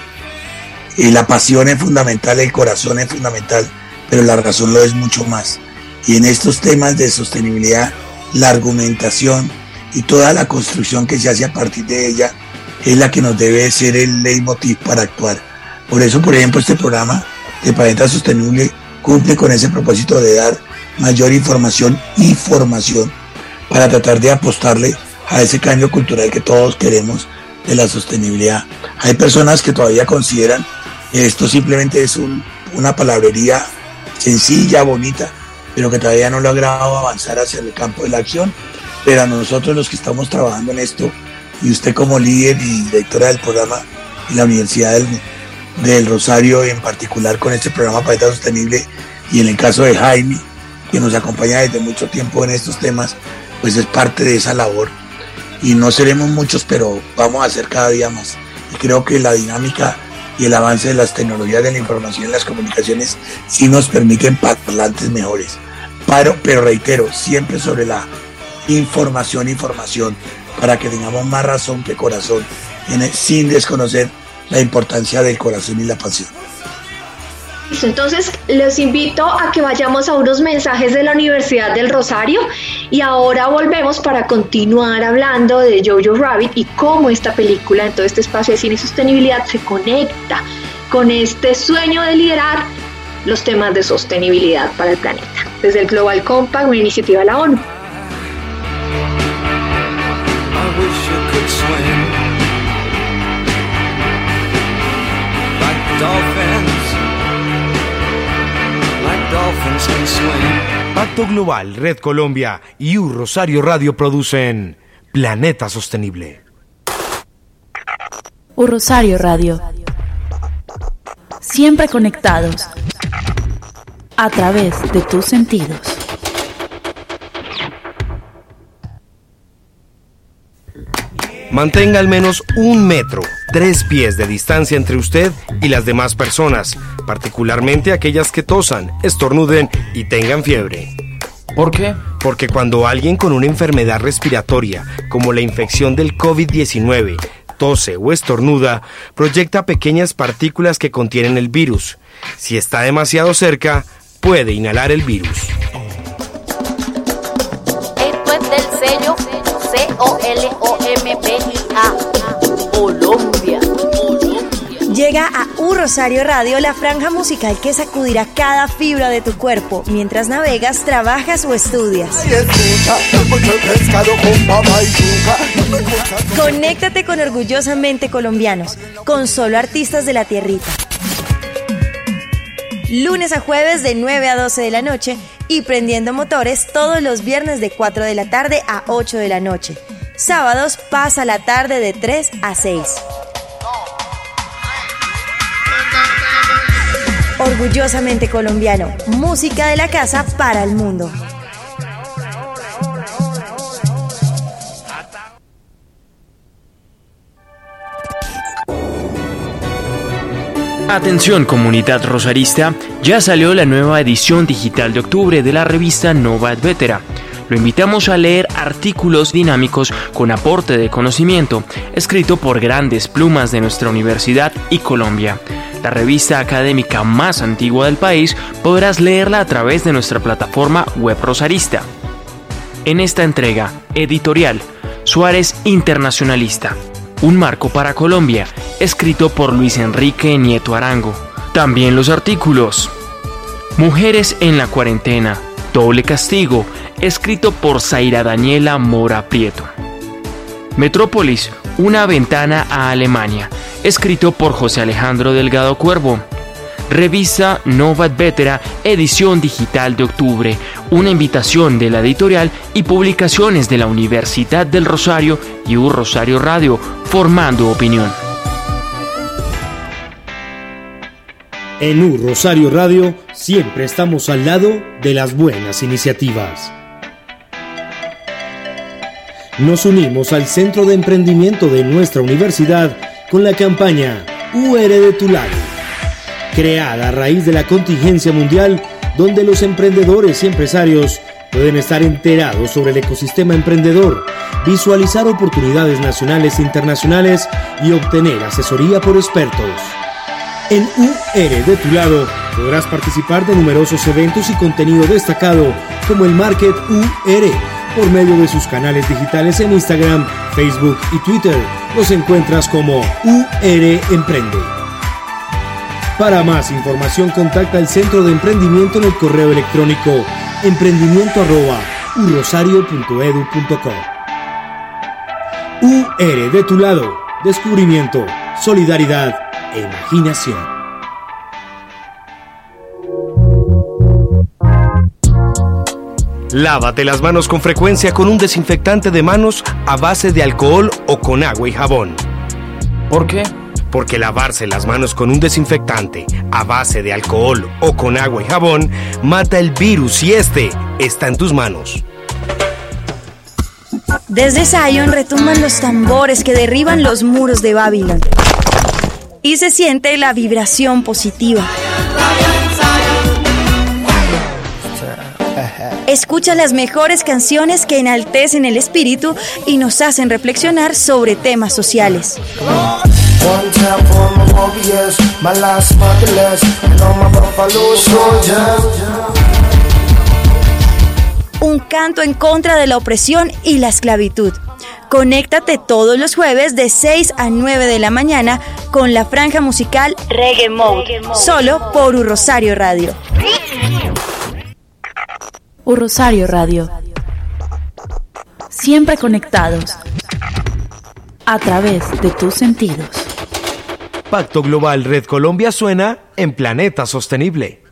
Y la pasión es fundamental, el corazón es fundamental, pero la razón lo es mucho más. Y en estos temas de sostenibilidad, la argumentación y toda la construcción que se hace a partir de ella es la que nos debe ser el leitmotiv para actuar. Por eso, por ejemplo, este programa de Planeta Sostenible cumple con ese propósito de dar mayor información y formación para tratar de apostarle a ese cambio cultural que todos queremos de la sostenibilidad. Hay personas que todavía consideran que esto simplemente es un, una palabrería sencilla, bonita, pero que todavía no lo logrado avanzar hacia el campo de la acción. Pero a nosotros los que estamos trabajando en esto, y usted como líder y directora del programa en la Universidad del, del Rosario, en particular con este programa Planeta Sostenible, y en el caso de Jaime, que nos acompaña desde mucho tiempo en estos temas, pues es parte de esa labor. Y no seremos muchos, pero vamos a hacer cada día más. Y creo que la dinámica y el avance de las tecnologías de la información y las comunicaciones sí nos permiten parlantes mejores. Pero, pero reitero, siempre sobre la información, información, para que tengamos más razón que corazón, en el, sin desconocer la importancia del corazón y la pasión. Entonces, les invito a que vayamos a unos mensajes de la Universidad del Rosario y ahora volvemos para continuar hablando de Jojo Rabbit y cómo esta película, en todo este espacio de cine y sostenibilidad, se conecta con este sueño de liderar los temas de sostenibilidad para el planeta, desde el Global Compact, una iniciativa de la ONU. Pacto Global, Red Colombia y U Rosario Radio producen Planeta Sostenible. U Rosario Radio. Siempre conectados a través de tus sentidos. Mantenga al menos un metro tres pies de distancia entre usted y las demás personas, particularmente aquellas que tosan, estornuden y tengan fiebre. ¿Por qué? Porque cuando alguien con una enfermedad respiratoria, como la infección del COVID diecinueve, tose o estornuda, proyecta pequeñas partículas que contienen el virus. Si está demasiado cerca, puede inhalar el virus. Esto es del sello C O L O M B I A, Colombia. Llega a U Rosario Radio la franja musical que sacudirá cada fibra de tu cuerpo mientras navegas, trabajas o estudias. Conéctate con Orgullosamente Colombianos, con solo artistas de la tierrita. Lunes a jueves de nueve a doce de la noche y prendiendo motores todos los viernes de cuatro de la tarde a ocho de la noche. Sábados pasa la tarde de tres a seis. Orgullosamente Colombiano, música de la casa para el mundo. Atención comunidad rosarista, ya salió la nueva edición digital de octubre de la revista Nova et Vetera. Lo invitamos a leer artículos dinámicos con aporte de conocimiento, escrito por grandes plumas de nuestra universidad y Colombia. La revista académica más antigua del país, podrás leerla a través de nuestra plataforma web rosarista. En esta entrega, editorial, Suárez Internacionalista, un marco para Colombia, escrito por Luis Enrique Nieto Arango. También los artículos: Mujeres en la cuarentena, doble castigo, escrito por Zaira Daniela Mora Prieto. Metrópolis, una ventana a Alemania, escrito por José Alejandro Delgado Cuervo. Revista Nova et Vetera, edición digital de octubre, una invitación de la editorial y publicaciones de la Universidad del Rosario y U Rosario Radio, formando opinión. En U Rosario Radio siempre estamos al lado de las buenas iniciativas. Nos unimos al Centro de Emprendimiento de nuestra universidad con la campaña U R de tu lado, creada a raíz de la contingencia mundial, donde los emprendedores y empresarios pueden estar enterados sobre el ecosistema emprendedor, visualizar oportunidades nacionales e internacionales y obtener asesoría por expertos. En U R de tu lado podrás participar de numerosos eventos y contenido destacado como el Market U R, por medio de sus canales digitales en Instagram, Facebook y Twitter. Los encuentras como U R Emprende. Para más información contacta al Centro de Emprendimiento en el correo electrónico emprendimiento arroba u rosario punto edu punto co. U R de tu lado, descubrimiento, solidaridad e imaginación. Lávate las manos con frecuencia con un desinfectante de manos a base de alcohol o con agua y jabón. ¿Por qué? Porque lavarse las manos con un desinfectante a base de alcohol o con agua y jabón mata el virus y este está en tus manos. Desde Zion retumban los tambores que derriban los muros de Babilón y se siente la vibración positiva. Escucha las mejores canciones que enaltecen el espíritu y nos hacen reflexionar sobre temas sociales. Un canto en contra de la opresión y la esclavitud. Conéctate todos los jueves de seis a nueve de la mañana con la franja musical Reggae Mode, solo por U Rosario Radio. U Rosario Radio. Siempre conectados a través de tus sentidos. Pacto Global Red Colombia suena en Planeta Sostenible.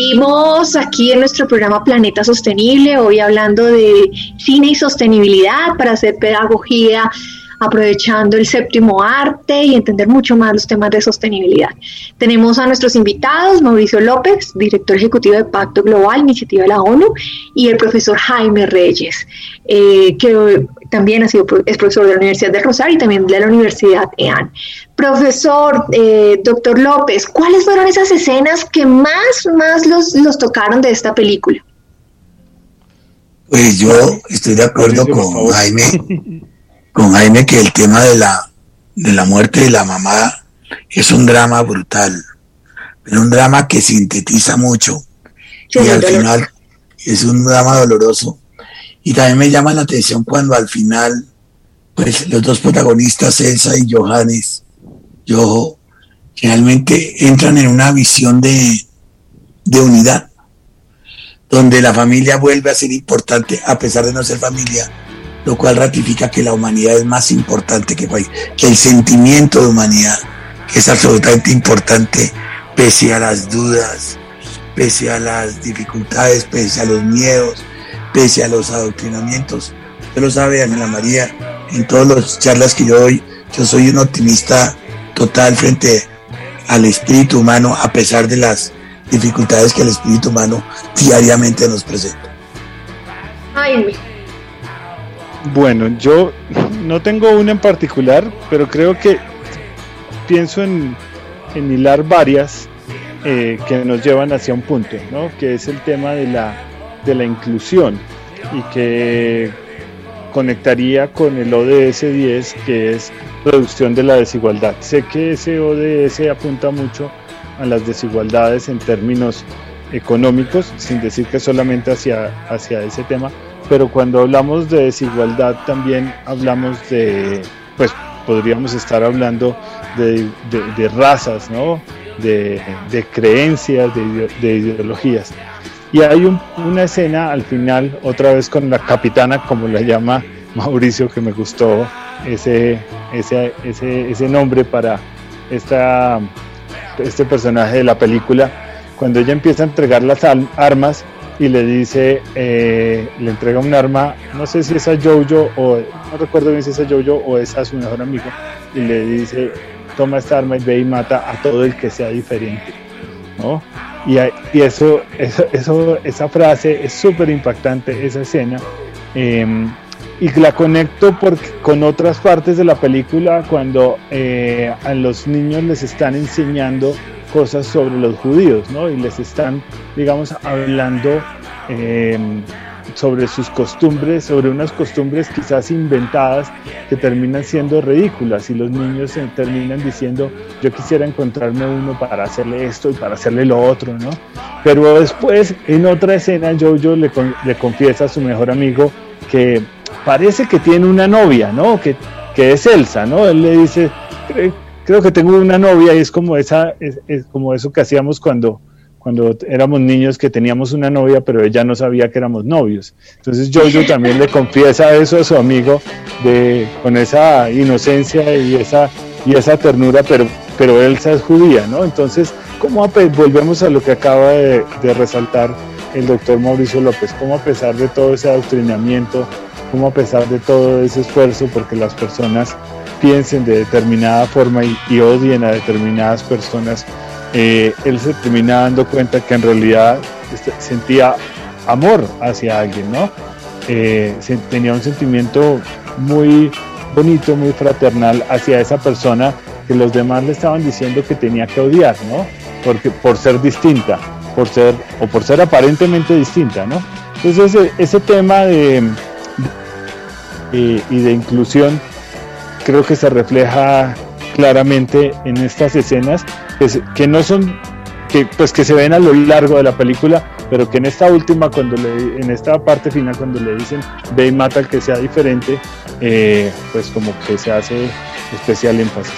Seguimos aquí en nuestro programa Planeta Sostenible, hoy hablando de cine y sostenibilidad para hacer pedagogía, aprovechando el séptimo arte y entender mucho más los temas de sostenibilidad. Tenemos a nuestros invitados, Mauricio López, director ejecutivo de Pacto Global, iniciativa de la ONU, y el profesor Jaime Reyes, eh, que también ha sido, es profesor de la Universidad del Rosario y también de la Universidad E A N. Profesor, eh, doctor López, ¿cuáles fueron esas escenas que más, más los, los tocaron de esta película? Pues yo estoy de acuerdo con Jaime, con Jaime que el tema de la, de la muerte de la mamá es un drama brutal, pero un drama que sintetiza mucho, sí, y al dolor. Final es un drama doloroso. Y también me llama la atención cuando al final, pues los dos protagonistas, Elsa y Johannes, Yoho, realmente entran en una visión de, de unidad, donde la familia vuelve a ser importante a pesar de no ser familia, lo cual ratifica que la humanidad es más importante que, que el sentimiento de humanidad, que es absolutamente importante pese a las dudas, pese a las dificultades, pese a los miedos, pese a los adoctrinamientos. Usted lo sabe, Ana María, en todas las charlas que yo doy, yo soy un optimista total frente al espíritu humano, a pesar de las dificultades que el espíritu humano diariamente nos presenta. Jaime. Bueno, yo no tengo una en particular, pero creo que pienso en, en hilar varias eh, que nos llevan hacia un punto, ¿no? Que es el tema de la, de la inclusión y que conectaría con el O D S diez, que es reducción de la desigualdad. Sé que ese O D S apunta mucho a las desigualdades en términos económicos, sin decir que solamente hacia, hacia ese tema, pero cuando hablamos de desigualdad también hablamos de, pues podríamos estar hablando de, de, de razas, ¿no? de, de creencias, de, de ideologías. Y hay un, una escena al final, otra vez con la capitana, como la llama Mauricio, que me gustó ese, ese, ese, ese nombre para esta, este personaje de la película, cuando ella empieza a entregar las armas y le dice, eh, le entrega un arma, no sé si es a Jojo, o no recuerdo bien si es a Jojo o es a su mejor amigo, y le dice, toma esta arma y ve y mata a todo el que sea diferente, ¿no? Y, y eso, eso, eso, esa frase es súper impactante, esa escena, eh, y la conecto porque, con otras partes de la película, cuando eh, a los niños les están enseñando cosas sobre los judíos, ¿no? Y les están, digamos, hablando eh, sobre sus costumbres, sobre unas costumbres quizás inventadas que terminan siendo ridículas, y los niños se terminan diciendo, yo quisiera encontrarme uno para hacerle esto y para hacerle lo otro, ¿no? Pero después, en otra escena, Jojo le, le confiesa a su mejor amigo que parece que tiene una novia, ¿no? Que, que es Elsa, ¿no? Él le dice, creo que tengo una novia, y es como esa, es, es como eso que hacíamos cuando, cuando éramos niños, que teníamos una novia, pero ella no sabía que éramos novios. Entonces Jojo también le confiesa eso a su amigo, de, con esa inocencia y esa, y esa ternura, pero, pero Elsa es judía, ¿no? Entonces, ¿cómo volvemos a lo que acaba de, de resaltar el doctor Mauricio López? ¿Cómo a pesar de todo ese adoctrinamiento, cómo a pesar de todo ese esfuerzo porque las personas piensen de determinada forma y, y odien a determinadas personas, eh, él se termina dando cuenta que en realidad este, sentía amor hacia alguien, ¿no? Eh, se, tenía un sentimiento muy bonito, muy fraternal hacia esa persona que los demás le estaban diciendo que tenía que odiar, ¿no? Porque, por ser distinta, por ser, o por ser aparentemente distinta, ¿no? Entonces ese, ese tema de, de, y de inclusión creo que se refleja claramente en estas escenas que, que no son, que pues que se ven a lo largo de la película, pero que en esta última, cuando le, en esta parte final, cuando le dicen ve y mata al que sea diferente, eh, pues como que se hace especial énfasis.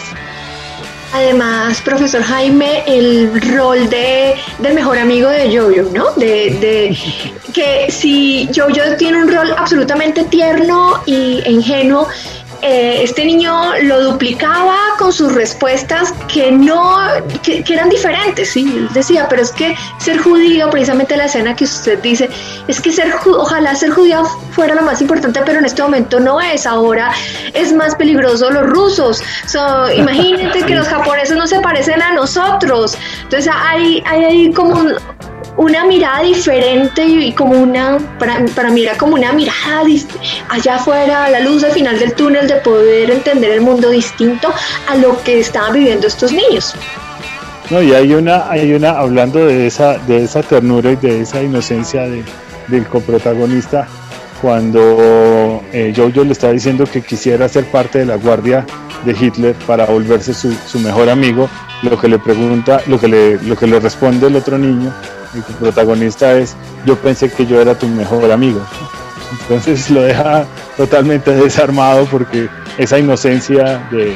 Además, profesor Jaime, el rol de del mejor amigo de Jojo, ¿no? De, de que si Jojo tiene un rol absolutamente tierno y, e ingenuo, eh, este niño lo duplicaba con sus respuestas que no, que, que eran diferentes, ¿sí? Él decía, pero es que ser judío, precisamente la escena que usted dice, es que ser ojalá ser judío fuera lo más importante, pero en este momento no es, ahora es más peligroso los rusos, so, imagínate que los japoneses no se parecen a nosotros, entonces hay, hay, hay como un, una mirada diferente y como una, para, para mí era como una mirada allá afuera, a la luz al final del túnel, de poder entender el mundo distinto a lo que estaban viviendo estos niños. No, y hay una, hay una, hablando de esa, de esa ternura y de esa inocencia de, del coprotagonista, cuando eh, Jojo le está diciendo que quisiera ser parte de la guardia de Hitler para volverse su, su mejor amigo, lo que le pregunta, lo que le, lo que le responde el otro niño, el protagonista, es: yo pensé que yo era tu mejor amigo. Entonces lo deja totalmente desarmado, porque esa inocencia de,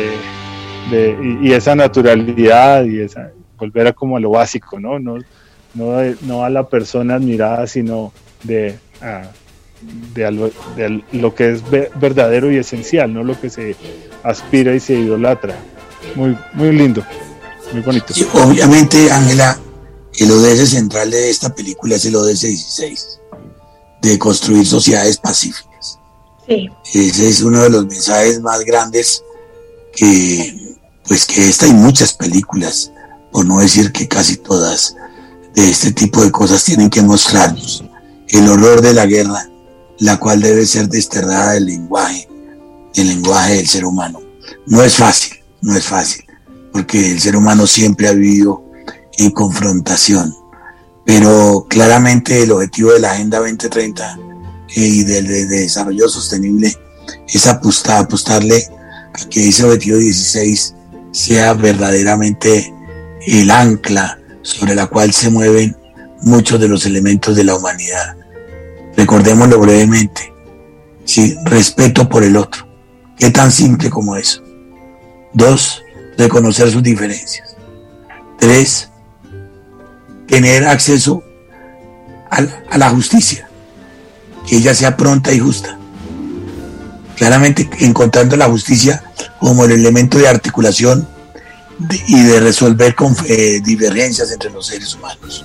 de, de y, y esa naturalidad y esa volver a como a lo básico, no no no, de, no a la persona admirada, sino de a, de, a lo, de a lo que es ve, verdadero y esencial, no lo que se aspira y se idolatra. Muy muy lindo, muy bonito. Sí, obviamente, Ángela, el O D S central de esta película es el O D S dieciséis, de construir sociedades pacíficas. Sí. Ese es uno de los mensajes más grandes que, pues que esta y muchas películas, por no decir que casi todas, de este tipo de cosas tienen que mostrarnos el horror de la guerra, la cual debe ser desterrada del lenguaje, del lenguaje del ser humano. No es fácil, no es fácil, porque el ser humano siempre ha vivido en confrontación, pero claramente el objetivo de la Agenda veinte treinta y del de, de desarrollo sostenible es apostar, apostarle a que ese objetivo dieciséis sea verdaderamente el ancla sobre la cual se mueven muchos de los elementos de la humanidad. Recordémoslo brevemente, ¿sí? Respeto por el otro, qué tan simple como eso. Dos, reconocer sus diferencias. Tres, tener acceso a, a la justicia, que ella sea pronta y justa. Claramente encontrando la justicia como el elemento de articulación de, y de resolver con, eh, divergencias entre los seres humanos.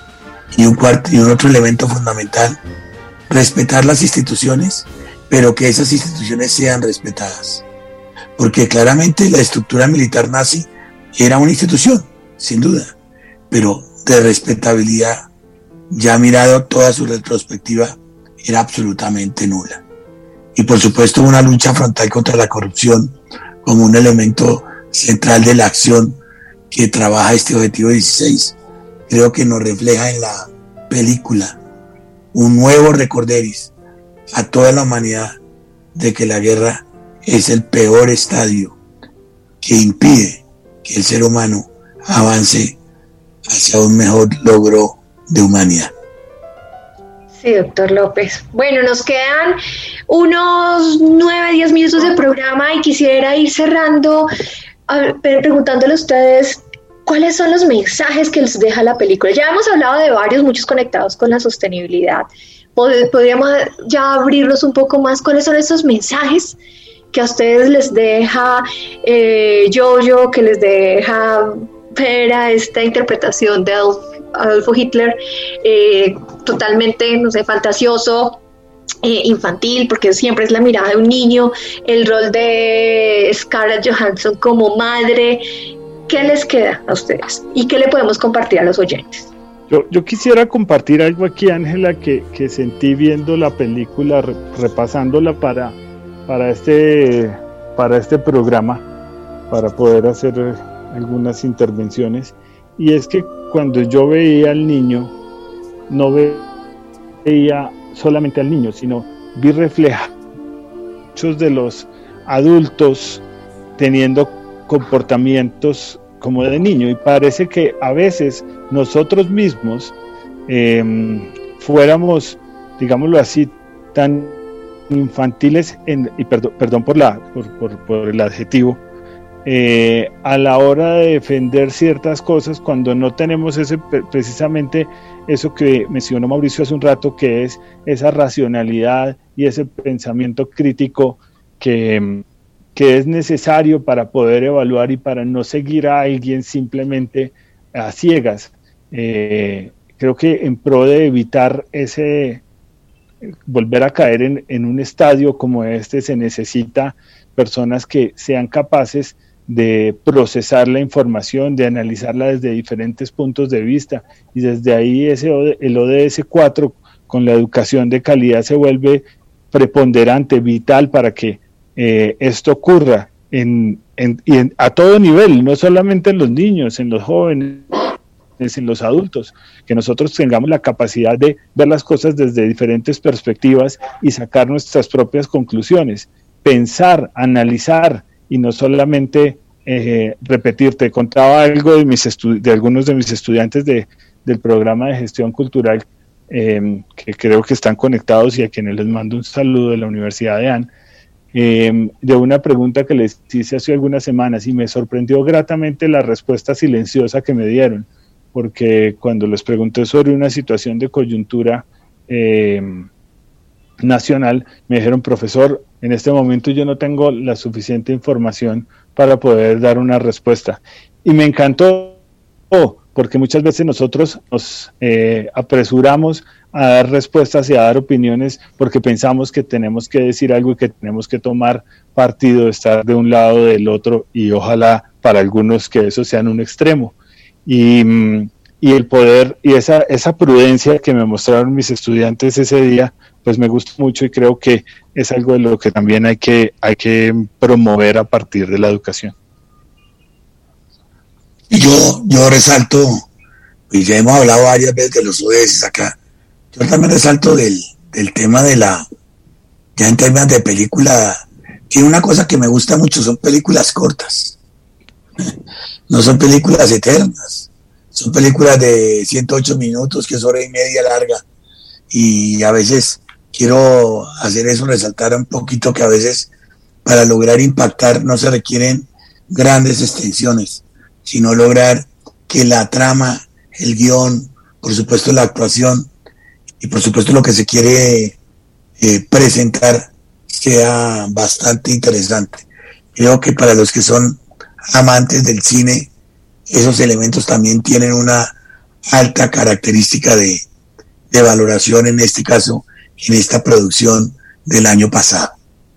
Y un, cuarto, y un otro elemento fundamental, respetar las instituciones, pero que esas instituciones sean respetadas. Porque claramente la estructura militar nazi era una institución, sin duda, pero de respetabilidad, ya mirado toda su retrospectiva, era absolutamente nula. Y por supuesto una lucha frontal contra la corrupción como un elemento central de la acción que trabaja este objetivo dieciséis. Creo que nos refleja en la película un nuevo recorderis a toda la humanidad de que la guerra es el peor estadio que impide que el ser humano avance hacia un mejor logro de humanidad. Sí, doctor López. Bueno, nos quedan unos nueve, diez minutos de programa y quisiera ir cerrando preguntándole a ustedes cuáles son los mensajes que les deja la película. Ya hemos hablado de varios, muchos conectados con la sostenibilidad. Podríamos ya abrirlos un poco más. ¿Cuáles son esos mensajes que a ustedes les deja eh, Jojo, que les deja Pera, esta interpretación de Adolf, Adolfo Hitler, eh, totalmente, no sé, fantasioso, eh, infantil, porque siempre es la mirada de un niño, el rol de Scarlett Johansson como madre? ¿Qué les queda a ustedes? ¿Y qué le podemos compartir a los oyentes? Yo, yo quisiera compartir algo aquí, Ángela, que, que sentí viendo la película, re, repasándola para, para, este, para este programa, para poder hacer algunas intervenciones, y es que cuando yo veía al niño, no veía solamente al niño, sino vi reflejados muchos de los adultos teniendo comportamientos como de niño, y parece que a veces nosotros mismos eh, fuéramos, digámoslo así, tan infantiles en, y perdón, perdón por, la, por, por, por el adjetivo, eh, a la hora de defender ciertas cosas, cuando no tenemos ese precisamente eso que mencionó Mauricio hace un rato, que es esa racionalidad y ese pensamiento crítico que, que es necesario para poder evaluar y para no seguir a alguien simplemente a ciegas. Eh, creo que en pro de evitar ese volver a caer en, en un estadio como este, se necesita personas que sean capaces de procesar la información, de analizarla desde diferentes puntos de vista, y desde ahí ese, el O D S cuatro con la educación de calidad se vuelve preponderante, vital para que eh, esto ocurra en, en, y en, a todo nivel, no solamente en los niños, en los jóvenes, en los adultos, que nosotros tengamos la capacidad de ver las cosas desde diferentes perspectivas y sacar nuestras propias conclusiones, pensar, analizar y no solamente eh, repetir. Te contaba algo de, mis de algunos de mis estudiantes de, del programa de gestión cultural eh, que creo que están conectados y a quienes les mando un saludo de la Universidad de A N, eh, de una pregunta que les hice hace algunas semanas y me sorprendió gratamente la respuesta silenciosa que me dieron, porque cuando les pregunté sobre una situación de coyuntura eh, nacional, me dijeron: profesor, en este momento yo no tengo la suficiente información para poder dar una respuesta. Y me encantó, porque muchas veces nosotros nos eh, apresuramos a dar respuestas y a dar opiniones porque pensamos que tenemos que decir algo y que tenemos que tomar partido, estar de un lado o del otro, y ojalá para algunos que eso sea en un extremo. Y, y el poder y esa, esa prudencia que me mostraron mis estudiantes ese día, pues me gustó mucho y creo que es algo de lo que también hay que, hay que promover a partir de la educación. Y yo, yo resalto, y ya hemos hablado varias veces de los O D S acá, yo también resalto del, del tema de la, ya en temas de película, que una cosa que me gusta mucho son películas cortas. No son películas eternas, son películas de ciento ocho minutos, que es hora y media larga, y a veces quiero hacer eso, resaltar un poquito que a veces para lograr impactar no se requieren grandes extensiones, sino lograr que la trama, el guión, por supuesto la actuación y por supuesto lo que se quiere eh, presentar sea bastante interesante. Creo que para los que son amantes del cine, esos elementos también tienen una alta característica de, de valoración, en este caso, en esta producción del año pasado.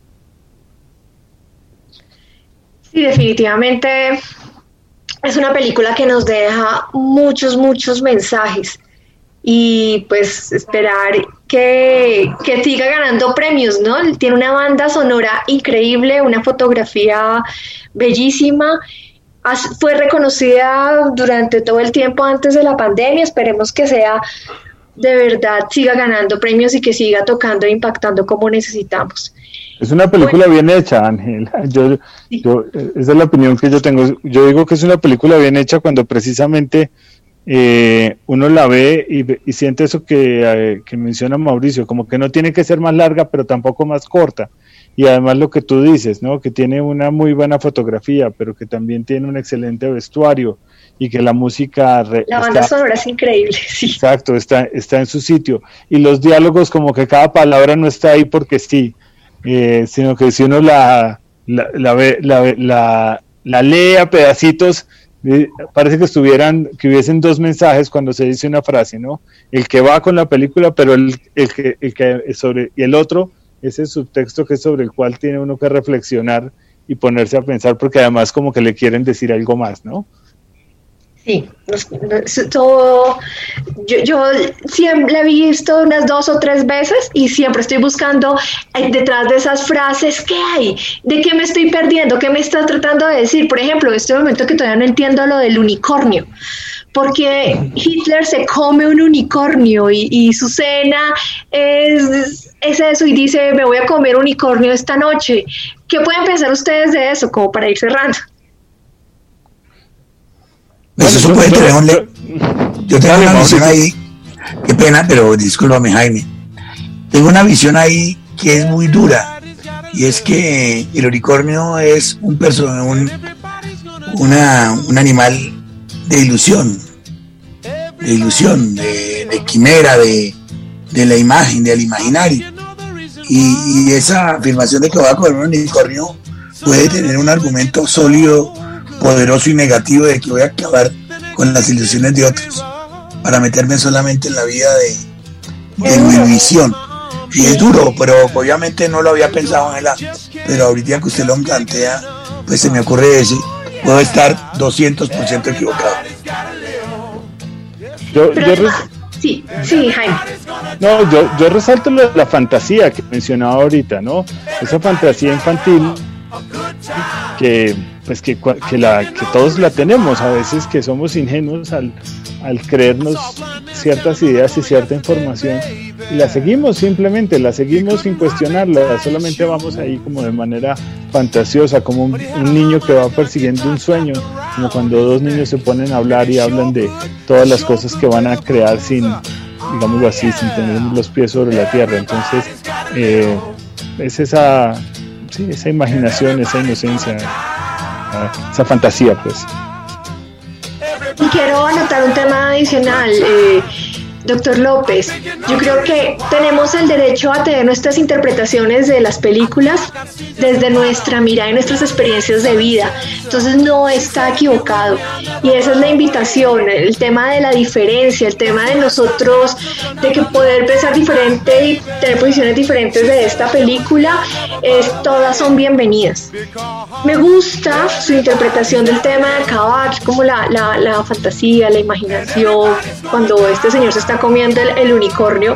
Sí, definitivamente es una película que nos deja muchos, muchos mensajes, y pues esperar que, que siga ganando premios, ¿no? Tiene una banda sonora increíble, una fotografía bellísima, fue reconocida durante todo el tiempo antes de la pandemia. Esperemos que sea de verdad, siga ganando premios y que siga tocando e impactando como necesitamos. Es una película bueno, bien hecha, Ángel. Yo, sí. yo, esa es la opinión que yo tengo. Yo digo que es una película bien hecha cuando precisamente eh, uno la ve y, y siente eso que, eh, que menciona Mauricio, como que no tiene que ser más larga, pero tampoco más corta. Y además lo que tú dices, ¿no? Que tiene una muy buena fotografía, pero que también tiene un excelente vestuario y que la música... Re, la banda está, sonora es increíble, sí. Exacto, está, está en su sitio. Y los diálogos, como que cada palabra no está ahí porque sí, eh, sino que si uno la, la, la, ve, la, la, la lee a pedacitos, eh, parece que estuvieran, que hubiesen dos mensajes cuando se dice una frase, ¿no? El que va con la película, pero el, el que, el que sobre, y el otro, ese subtexto que es sobre el cual tiene uno que reflexionar y ponerse a pensar, porque además como que le quieren decir algo más, ¿no? Sí, todo, yo, yo siempre la he visto unas dos o tres veces y siempre estoy buscando detrás de esas frases, ¿qué hay? ¿De qué me estoy perdiendo? ¿Qué me está tratando de decir? Por ejemplo, en este momento que todavía no entiendo lo del unicornio, porque Hitler se come un unicornio y, y su cena es, es eso, y dice, me voy a comer unicornio esta noche. ¿Qué pueden pensar ustedes de eso, como para ir cerrando? Pues eso puede tener un le- Yo tengo una visión ahí, qué pena, pero discúlpame, Jaime. Tengo una visión ahí que es muy dura, y es que el unicornio es un perso- un, una, un animal de ilusión, de ilusión, de, de quimera, de, de la imagen, del imaginario. y, y esa afirmación de que va a comer un unicornio puede tener un argumento sólido, poderoso y negativo de que voy a acabar con las ilusiones de otros para meterme solamente en la vida de, de mi visión. Y es duro, pero obviamente no lo había pensado, Ángela, pero ahorita que usted lo plantea, pues se me ocurre ese, puedo estar doscientos por ciento equivocado. Yo, yo res... Sí, sí, Jaime. No, yo, yo resalto la, la fantasía que mencionaba ahorita, ¿no? Esa fantasía infantil que pues que, que, la, que todos la tenemos, a veces que somos ingenuos al, al creernos ciertas ideas y cierta información y la seguimos simplemente, la seguimos sin cuestionarla, solamente vamos ahí como de manera fantasiosa, como un, un niño que va persiguiendo un sueño, como cuando dos niños se ponen a hablar y hablan de todas las cosas que van a crear sin, digámoslo así, sin tener los pies sobre la tierra. Entonces eh, es esa, sí, esa imaginación, esa inocencia, esa fantasía, pues. Y quiero anotar un tema adicional, eh, doctor López. Yo creo que tenemos el derecho a tener nuestras interpretaciones de las películas desde nuestra mirada y nuestras experiencias de vida. Entonces no está equivocado. Y esa es la invitación, el tema de la diferencia, el tema de nosotros, de que poder pensar diferente y tener posiciones diferentes de esta película, es, todas son bienvenidas. Me gusta su interpretación del tema de acabar, como la, la, la fantasía, la imaginación, cuando este señor se está comiendo el, el unicornio,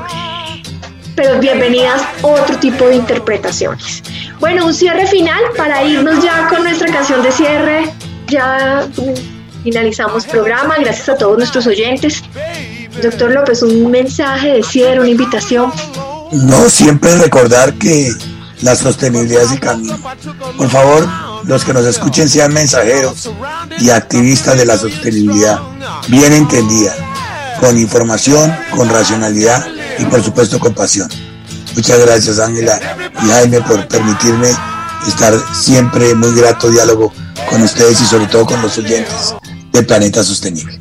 pero bienvenidas otro tipo de interpretaciones. Bueno, un cierre final para irnos ya con nuestra canción de cierre. Ya finalizamos programa, gracias a todos nuestros oyentes. Doctor López, un mensaje de cierre, una invitación. No, siempre recordar que la sostenibilidad es el camino. Por favor, los que nos escuchen sean mensajeros y activistas de la sostenibilidad, bien entendida, con información, con racionalidad y por supuesto con pasión. Muchas gracias, Ángela y Jaime, por permitirme estar siempre muy grato diálogo con ustedes y sobre todo con los oyentes de Planeta Sostenible.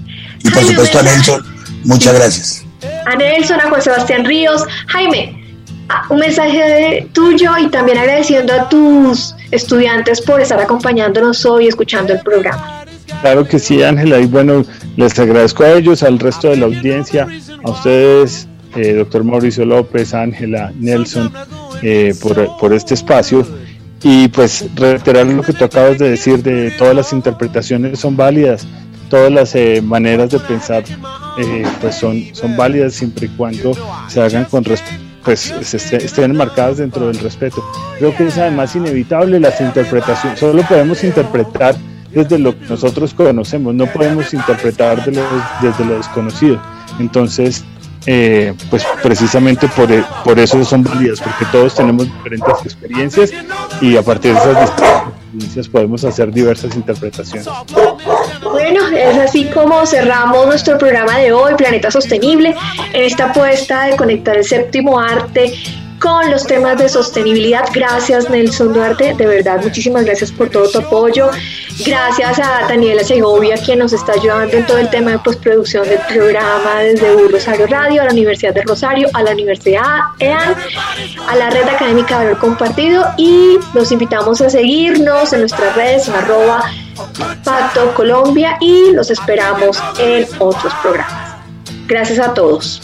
Y por supuesto a Nelson, muchas gracias. A Nelson, a Juan Sebastián Ríos. Jaime, un mensaje tuyo y también agradeciendo a tus estudiantes por estar acompañándonos hoy y escuchando el programa. Claro que sí, Ángela, y bueno, les agradezco a ellos, al resto de la audiencia, a ustedes, eh, doctor Mauricio López, Ángela, Nelson, eh, por, por este espacio, y pues reiterar lo que tú acabas de decir, de todas las interpretaciones son válidas, todas las eh, maneras de pensar eh, pues son, son válidas siempre y cuando se hagan con respeto, pues estén marcadas dentro del respeto. Creo que es además inevitable las interpretaciones, solo podemos interpretar desde lo que nosotros conocemos, no podemos interpretar de lo, desde lo desconocido. Entonces, eh, pues precisamente por, por eso son válidas, porque todos tenemos diferentes experiencias y a partir de esas experiencias podemos hacer diversas interpretaciones. Bueno, es así como cerramos nuestro programa de hoy, Planeta Sostenible, en esta apuesta de conectar el séptimo arte con los temas de sostenibilidad. Gracias, Nelson Duarte, de verdad, muchísimas gracias por todo tu apoyo. Gracias a Daniela Segovia, quien nos está ayudando en todo el tema de postproducción del programa desde U Rosario Radio, a la Universidad de Rosario, a la Universidad E A N, a la Red Académica Valor Compartido, y los invitamos a seguirnos en nuestras redes en arroba Pacto Colombia y los esperamos en otros programas. Gracias a todos.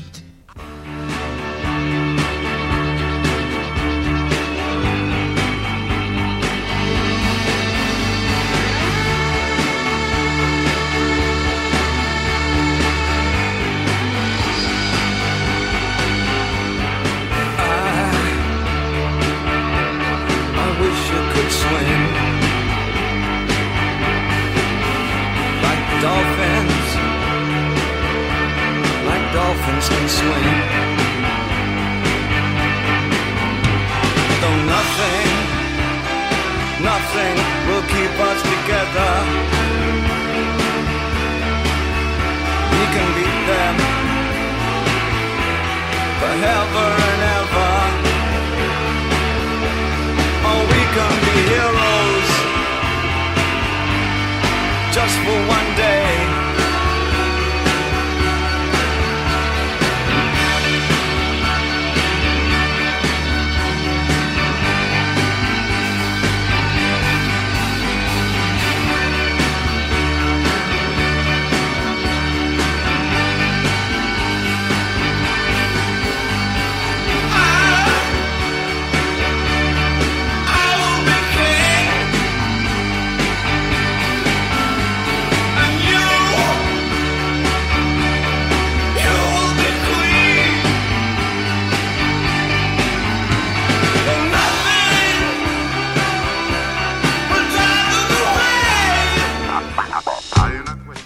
Just for one day.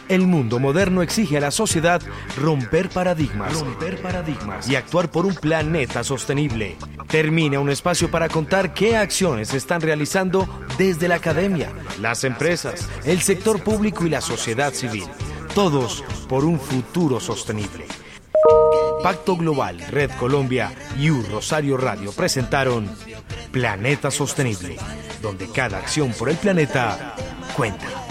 El mundo moderno exige a la sociedad romper paradigmas, romper paradigmas y actuar por un planeta sostenible. Termina un espacio para contar qué acciones se están realizando desde la academia, las empresas, el sector público y la sociedad civil. Todos por un futuro sostenible. Pacto Global, Red Colombia y U Rosario Radio presentaron Planeta Sostenible, donde cada acción por el planeta cuenta.